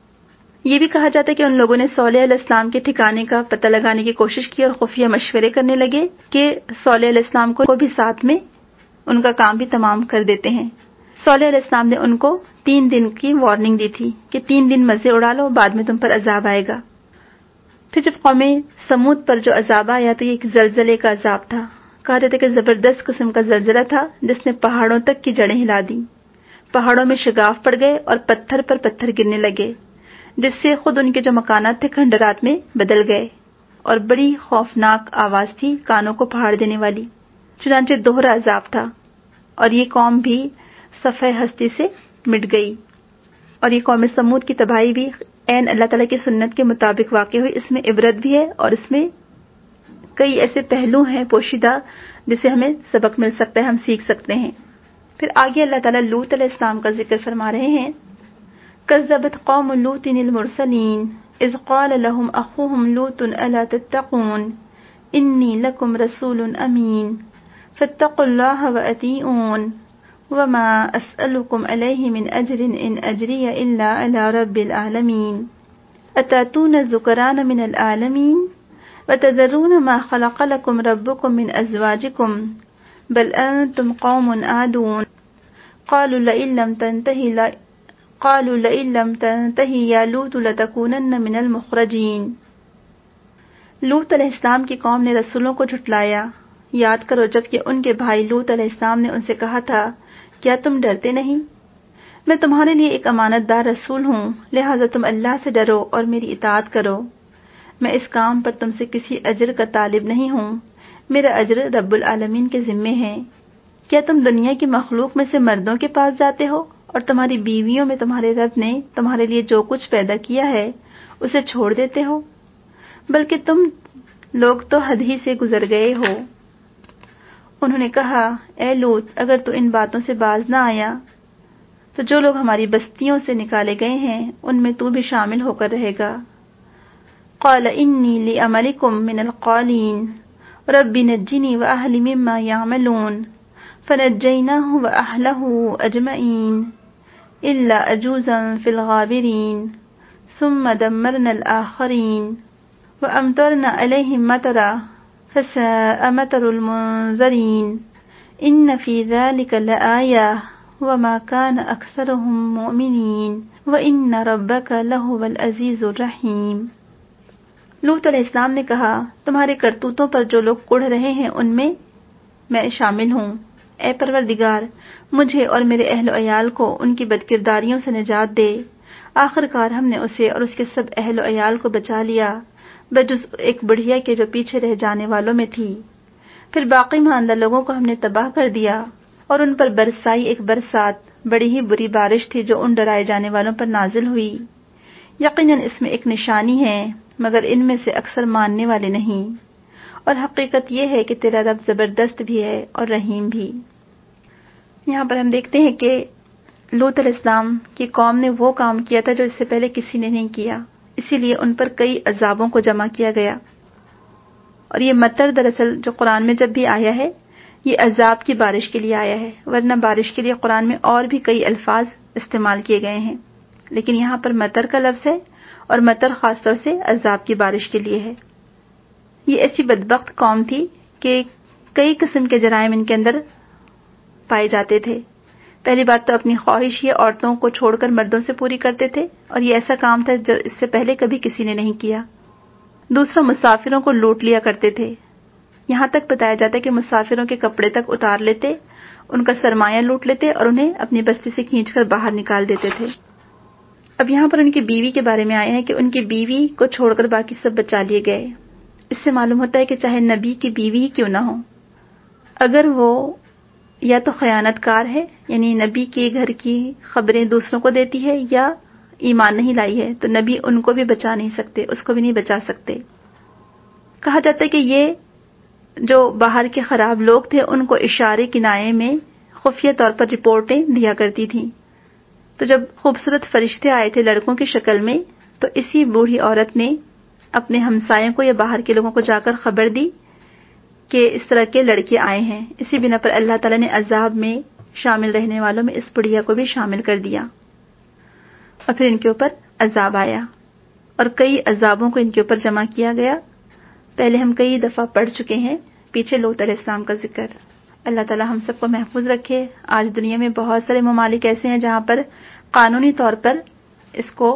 یہ بھی کہا جاتا ہے کہ ان لوگوں نے صالح علیہ السلام کے ٹھکانے کا پتہ لگانے کی کوشش کی اور خفیہ مشورے کرنے لگے کہ صالح علیہ السلام کو بھی ساتھ میں ان کا کام بھی تمام کر دیتے ہیں۔ صالح علیہ السلام نے ان کو تین دن کی وارننگ دی تھی کہ تین دن مزے اڑا لو، بعد میں تم پر عذاب آئے گا۔ پھر جب قوم سمود پر جو عذاب آیا تو یہ ایک زلزلے کا عذاب تھا۔ کہا جاتا ہے کہ زبردست قسم کا زلزلہ تھا جس نے پہاڑوں تک کی جڑیں ہلا دی، پہاڑوں میں شگاف پڑ گئے اور پتھر پر پتھر گرنے لگے، جس سے خود ان کے جو مکانات تھے کھنڈرات میں بدل گئے، اور بڑی خوفناک آواز تھی کانوں کو پھاڑ دینے والی۔ چنانچہ دوہرا عذاب تھا، اور یہ قوم بھی صفحہ ہستی سے مٹ گئی۔ اور یہ قوم سمود کی تباہی بھی عین اللہ تعالیٰ کی سنت کے مطابق واقع ہوئی۔ اس میں عبرت بھی ہے اور اس میں کئی ایسے پہلو ہیں پوشیدہ جسے ہمیں سبق مل سکتا ہے، ہم سیکھ سکتے ہیں۔ پھر آگے اللہ تعالیٰ لوط علیہ السلام کا ذکر فرما رہے ہیں، کذبت قوم لوط المرسلین اذ قال لهم اخوهم لوط الا تتقون انی لکم رسول امین فاتقوا اللہ واطیعون وما اسألکم علیہ من اجر ان اجری الا علی رب العالمین اتاتون الذکران من العالمین وتذرون ما خلق لكم ربكم من ازواجكم بل انتم قوم عادون قالوا لئن لم تنتهي قالوا لئن لم تنتهي يا لوط لتكونن من المخرجين۔ لوط علیہ السلام کی قوم نے رسولوں کو جھٹلایا۔ یاد کرو جب کہ ان کے بھائی لوط علیہ السلام نے ان سے کہا تھا، کیا تم ڈرتے نہیں؟ میں تمہارے لیے ایک امانت دار رسول ہوں، لہذا تم اللہ سے ڈرو اور میری اطاعت کرو۔ میں اس کام پر تم سے کسی اجر کا طالب نہیں ہوں، میرا اجر رب العالمین کے ذمے ہے۔ کیا تم دنیا کی مخلوق میں سے مردوں کے پاس جاتے ہو اور تمہاری بیویوں میں تمہارے رب نے تمہارے لیے جو کچھ پیدا کیا ہے اسے چھوڑ دیتے ہو؟ بلکہ تم لوگ تو حد ہی سے گزر گئے ہو۔ انہوں نے کہا، اے لوط، اگر تو ان باتوں سے باز نہ آیا تو جو لوگ ہماری بستیوں سے نکالے گئے ہیں ان میں تو بھی شامل ہو کر رہے گا۔ قال انی لعملکم من القالین رب نجنی واہلی مما یعملون فنجیناہ واہلہ اجمعین الا عجوزا فی الغابرین ثم دمرنا الآخرین وامطرنا علیہم مطرا فساء مطر المنذرین ان فی ذلک لآیہ وما كان اکثرهم مؤمنین وان ربک لہو العزیز الرحیم۔ لوط علیہ السلام نے کہا، تمہارے کرتوتوں پر جو لوگ کڑھ رہے ہیں ان میں میں شامل ہوں۔ اے پروردگار، مجھے اور میرے اہل و عیال کو ان کی بدکرداریوں سے نجات دے۔ آخر کار ہم نے اسے اور اس کے سب اہل و عیال کو بچا لیا، بجز ایک بڑھیا کے جو پیچھے رہ جانے والوں میں تھی۔ پھر باقی ماندہ لوگوں کو ہم نے تباہ کر دیا اور ان پر برسائی ایک برسات، بڑی ہی بری بارش تھی جو ان ڈرائے جانے والوں پر نازل ہوئی۔ یقیناً اس میں ایک نشانی ہے، مگر ان میں سے اکثر ماننے والے نہیں، اور حقیقت یہ ہے کہ تیرا رب زبردست بھی ہے اور رحیم بھی۔ یہاں پر ہم دیکھتے ہیں کہ لوط علیہ السلام کی قوم نے وہ کام کیا تھا جو اس سے پہلے کسی نے نہیں کیا، اسی لیے ان پر کئی عذابوں کو جمع کیا گیا۔ اور یہ مطر دراصل جو قرآن میں جب بھی آیا ہے یہ عذاب کی بارش کے لیے آیا ہے، ورنہ بارش کے لیے قرآن میں اور بھی کئی الفاظ استعمال کیے گئے ہیں، لیکن یہاں پر مطر کا لفظ ہے، اور مطر خاص طور سے عذاب کی بارش کے لیے ہے۔ یہ ایسی بدبخت قوم تھی کہ کئی قسم کے جرائم ان کے اندر پائے جاتے تھے. پہلی بات تو اپنی خواہش یہ عورتوں کو چھوڑ کر مردوں سے پوری کرتے تھے، اور یہ ایسا کام تھا جو اس سے پہلے کبھی کسی نے نہیں کیا. دوسرا، مسافروں کو لوٹ لیا کرتے تھے. یہاں تک بتایا جاتا ہے کہ مسافروں کے کپڑے تک اتار لیتے، ان کا سرمایہ لوٹ لیتے اور انہیں اپنی بستی سے کھینچ کر باہر نکال دیتے تھے. اب یہاں پر ان کی بیوی کے بارے میں آیا ہے کہ ان کی بیوی کو چھوڑ کر باقی سب بچا لیے گئے. اس سے معلوم ہوتا ہے کہ چاہے نبی کی بیوی ہی کیوں نہ ہو، اگر وہ یا تو خیانت کار ہے، یعنی نبی کے گھر کی خبریں دوسروں کو دیتی ہے، یا ایمان نہیں لائی ہے، تو نبی ان کو بھی بچا نہیں سکتے، اس کو بھی نہیں بچا سکتے. کہا جاتا ہے کہ یہ جو باہر کے خراب لوگ تھے ان کو اشارے کنائے میں خفیہ طور پر رپورٹیں دیا کرتی تھیں. تو جب خوبصورت فرشتے آئے تھے لڑکوں کی شکل میں، تو اسی بوڑھی عورت نے اپنے ہمسایوں کو یا باہر کے لوگوں کو جا کر خبر دی کہ اس طرح کے لڑکے آئے ہیں. اسی بنا پر اللہ تعالیٰ نے عذاب میں شامل رہنے والوں میں اس بڑھیا کو بھی شامل کر دیا، اور پھر ان کے اوپر عذاب آیا، اور کئی عذابوں کو ان کے اوپر جمع کیا گیا. پہلے ہم کئی دفعہ پڑھ چکے ہیں پیچھے لوط علیہ السلام کا ذکر. اللہ تعالیٰ ہم سب کو محفوظ رکھے. آج دنیا میں بہت سارے ممالک ایسے ہیں جہاں پر قانونی طور پر اس کو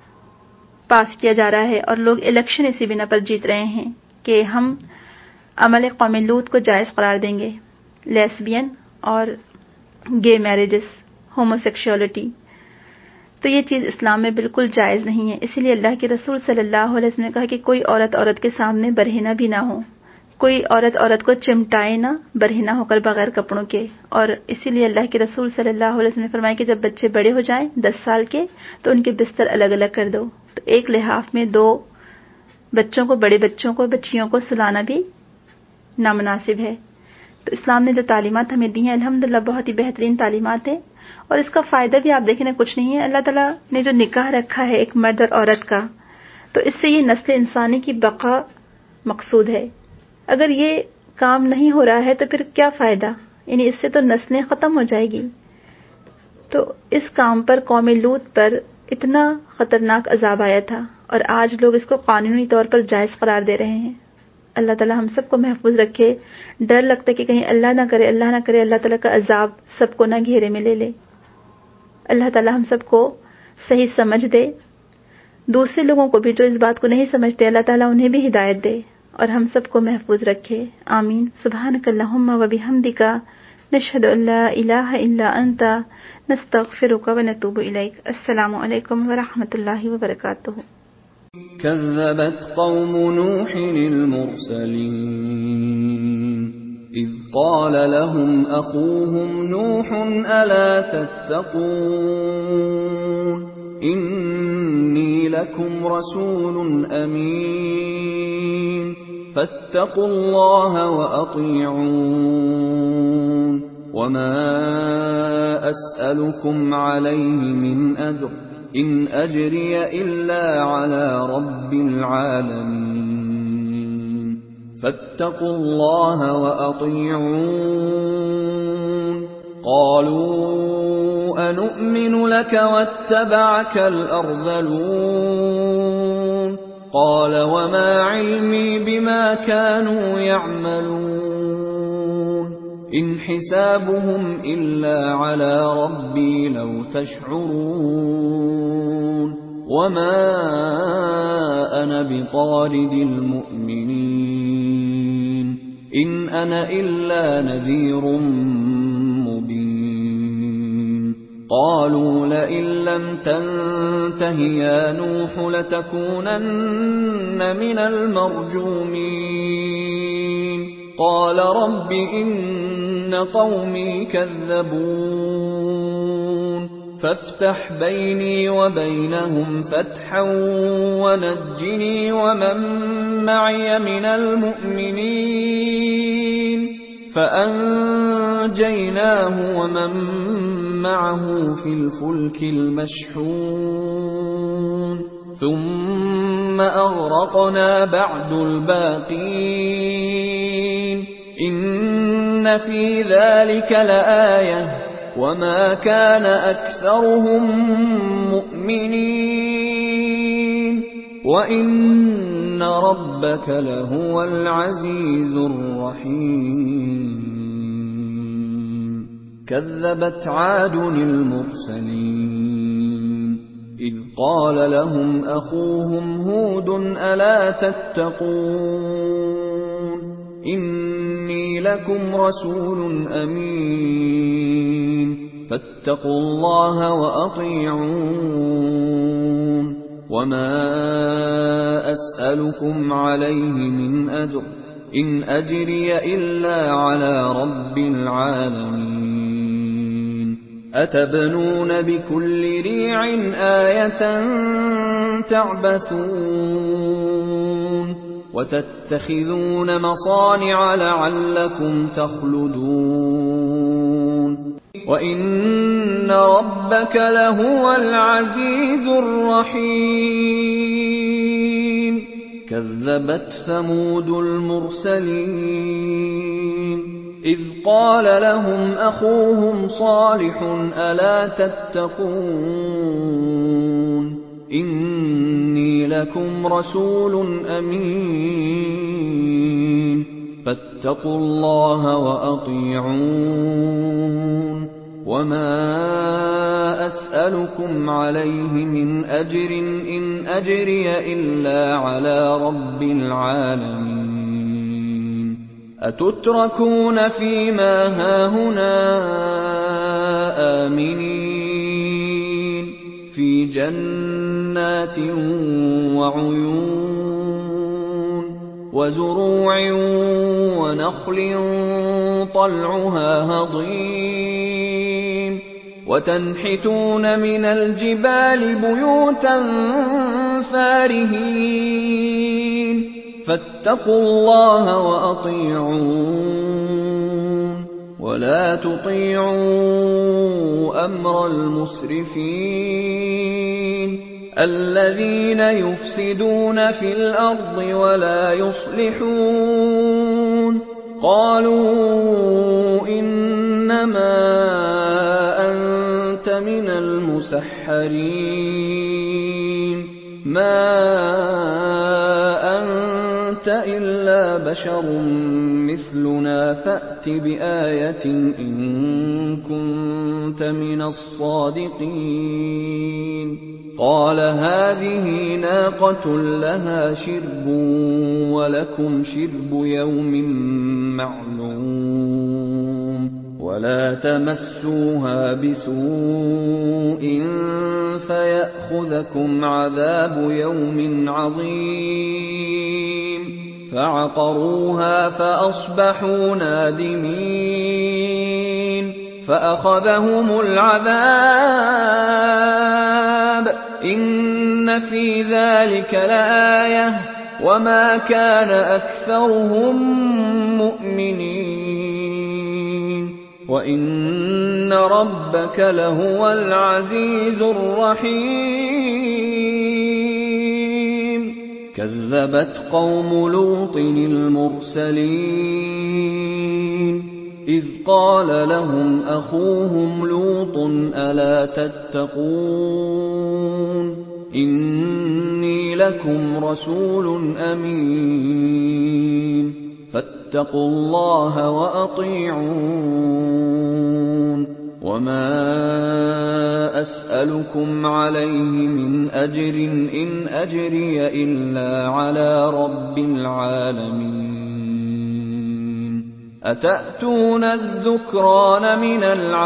پاس کیا جا رہا ہے، اور لوگ الیکشن اسی بنا پر جیت رہے ہیں کہ ہم عمل قوم لوط کو جائز قرار دیں گے. لیسبین اور گے میرجز، ہومو سیکشولیٹی، تو یہ چیز اسلام میں بالکل جائز نہیں ہے. اسی لیے اللہ کے رسول صلی اللہ علیہ وسلم نے کہا کہ کوئی عورت عورت کے سامنے برہنہ بھی نہ ہو، کوئی عورت عورت کو چمٹائے نہ برہنہ ہو کر بغیر کپڑوں کے. اور اسی لیے اللہ کے رسول صلی اللہ علیہ وسلم نے فرمایا کہ جب بچے بڑے ہو جائیں دس سال کے تو ان کے بستر الگ الگ کر دو. تو ایک لحاف میں دو بچوں کو، بڑے بچوں کو، بچیوں کو سلانا بھی نامناسب ہے. تو اسلام نے جو تعلیمات ہمیں دی ہیں الحمدللہ بہت ہی بہترین تعلیمات ہیں، اور اس کا فائدہ بھی آپ دیکھیں نا کچھ نہیں ہے. اللہ تعالیٰ نے جو نکاح رکھا ہے ایک مرد اور عورت کا، تو اس سے یہ نسل انسانی کی بقا مقصود ہے. اگر یہ کام نہیں ہو رہا ہے تو پھر کیا فائدہ، یعنی اس سے تو نسلیں ختم ہو جائے گی. تو اس کام پر قوم لوط پر اتنا خطرناک عذاب آیا تھا، اور آج لوگ اس کو قانونی طور پر جائز قرار دے رہے ہیں. اللہ تعالیٰ ہم سب کو محفوظ رکھے. ڈر لگتا ہے کہ کہیں اللہ نہ کرے اللہ نہ کرے اللہ تعالیٰ کا عذاب سب کو نہ گھیرے میں لے لے. اللہ تعالیٰ ہم سب کو صحیح سمجھ دے. دوسرے لوگوں کو بھی جو اس بات کو نہیں سمجھتے اللہ تعالیٰ انہیں بھی ہدایت دے، اور ہم سب کو محفوظ رکھے. آمین. سبحانک اللہم و بحمدک، نشہد ان لا الہ الا انت، نستغفرک و نتوب الیک. السلام علیکم ورحمۃ اللہ وبرکاتہ. كذبت قوم نوح المرسلين إذ قال لهم أخوهم نوح ألا تتقون إني لكم رسول أمين فاتقوا الله وأطيعون وما أسألكم عليه من أجر إن أجري إلا على رب العالمين فاتقوا الله وأطيعون قالوا أنؤمن لك واتبعك الأرذلون قال وما علمي بما كانوا يعملون إن حسابهم إلا على ربي لو تشعرون وما أنا بطارد المؤمنين إن أنا إلا نذير مبين قالوا لئن لم تنته يا نوح لتكونن من المرجومين قال رب إن قومي كذبون فافتح بيني وبينهم فتحا ونجني ومن معي من المؤمنين فأنجيناه ومن معه في الفلك المشحون ثم أغرقنا بعد الباقين إن في ذلك لآية وما كان أكثرهم مؤمنين وإن وَإِنَّ رَبَّكَ لَهُوَ الْعَزِيزُ الرَّحِيمُ كَذَّبَتْ عَادٌ الْمُرْسَلِينَ إِذْ قَالَ لَهُمْ أَخُوهُمْ هُودٌ أَلَا تَتَّقُونَ إِنِّي لَكُمْ رَسُولٌ أَمِينٌ فَاتَّقُوا اللَّهَ وَأَطِيعُونِ وَمَا أَسْأَلُكُمْ عَلَيْهِ مِنْ أَجْرٍ إِنْ أَجْرِيَ إِلَّا عَلَى رَبِّ الْعَالَمِينَ أَتَبْنُونَ بِكُلِّ رِيعٍ آيَةً تَعْبَثُونَ وَتَتَّخِذُونَ مَصَانِعَ لَعَلَّكُمْ تَخْلُدُونَ وَإِنَّ رَبَّكَ لَهُوَ الْعَزِيزُ الرَّحِيمُ كَذَّبَتْ ثَمُودُ الْمُرْسَلِينَ إِذْ قَالَ لَهُمْ أَخُوهُمْ صَالِحٌ أَلَا تَتَّقُونَ إِنِّي لَكُمْ رَسُولٌ أَمِينٌ فَاتَّقُوا اللَّهَ وَأَطِيعُونِ وَمَا أَسْأَلُكُمْ عَلَيْهِ مِنْ أَجْرٍ إِنْ أَجْرِيَ إِلَّا عَلَى رَبِّ الْعَالَمِينَ أَتُتْرَكُونَ فِي مَا هَاهُنَا آمِنِينَ فِي جَنَّاتٍ وَعُيُونٍ وَزُرُوعٍ وَنَخْلٍ طَلْعُهَا هَضِيمٌ وَتَنْحِتُونَ مِنَ الْجِبَالِ بُيُوتًا فَارِهِينَ فَاتَّقُوا اللَّهَ وَأَطِيعُونِ وَلَا تُطِيعُوا أَمْرَ الْمُسْرِفِينَ الَّذِينَ يُفْسِدُونَ فِي الْأَرْضِ وَلَا يُصْلِحُونَ قَالُوا إِنَّمَا أَنتَ مِنَ الْمُسَحَّرِينَ مَا أَنتَ إِلَّا بَشَرٌ مِثْلُنَا فَأْتِ بِآيَةٍ إِن كُنتَ مِنَ الصَّادِقِينَ قَالَ هَٰذِهِ نَاقَةٌ لَهَا شِرْبٌ وَلَكُمْ شِرْبُ يَوْمٍ مَّعْلُومٍ وَلَا تَمَسُّوهَا بِسُوءٍ فَيَأْخُذَكُمْ عَذَابُ يَوْمٍ عَظِيمٍ فَعَقَرُوهَا فَأَصْبَحُوا نَادِمِينَ فَأَخَذَهُمُ الْعَذَابُ إِنَّ فِي ذَلِكَ لَآيَةً وَمَا كَانَ أَكْثَرُهُم مُّؤْمِنِينَ وَإِنَّ رَبَّكَ لَهُوَ الْعَزِيزُ الرَّحِيمُ كَذَّبَتْ قَوْمُ لُوطٍ الْمُرْسَلِينَ إِذْ قَالَ لَهُمْ أَخُوهُمْ لُوطٌ أَلَا تَتَّقُونَ إِنِّي لَكُمْ رَسُولٌ أَمِينٌ فَاتَّقُوا اللَّهَ وَأَطِيعُونِ وَمَا أَسْأَلُكُمْ عَلَيْهِ مِنْ أَجْرٍ إِنْ أَجْرِيَ إِلَّا عَلَى رَبِّ الْعَالَمِينَ أَتَأْتُونَ الذُّكْرَانَ مِنَ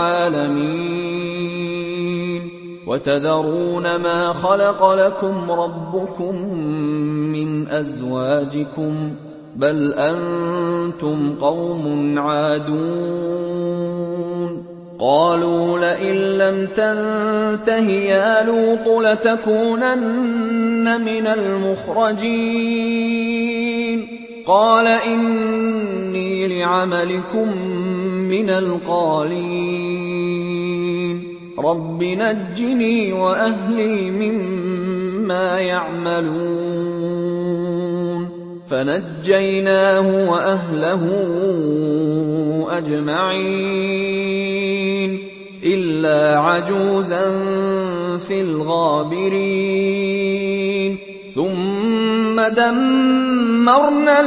الْعَالَمِينَ وَتَذَرُونَ مَا خَلَقَ لَكُمْ رَبُّكُم مِّنْ أَزْوَاجِكُمْ بَلْ أَنتُمْ قَوْمٌ عَادُونَ قَالُوا لَئِن لَّمْ تَنتَهِ يَا لُوطُ لَتَكُونَنَّ مِنَ الْمُخْرَجِينَ قَالَ إِنِّي لِعَمَلِكُم مِّنَ الْقَالِينَ رَبِّ نَجِّنِي وَأَهْلِي مِمَّا يَعْمَلُونَ فَنَجَّيْنَاهُ وَأَهْلَهُ أَجْمَعِينَ إِلَّا عَجُوزًا فِي الْغَابِرِينَ ثُمَّ ثم دمرنا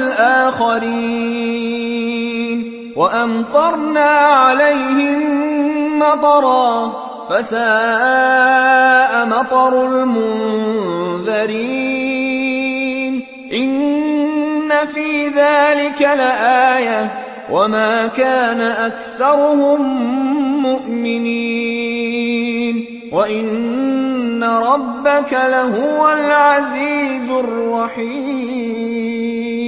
الآخرين وأمطرنا عليهم مطرا فساء مطر المنذرين إن في ذلك لآية وما كان أكثرهم مؤمنين وإن ربك لهو العزيز الرحيم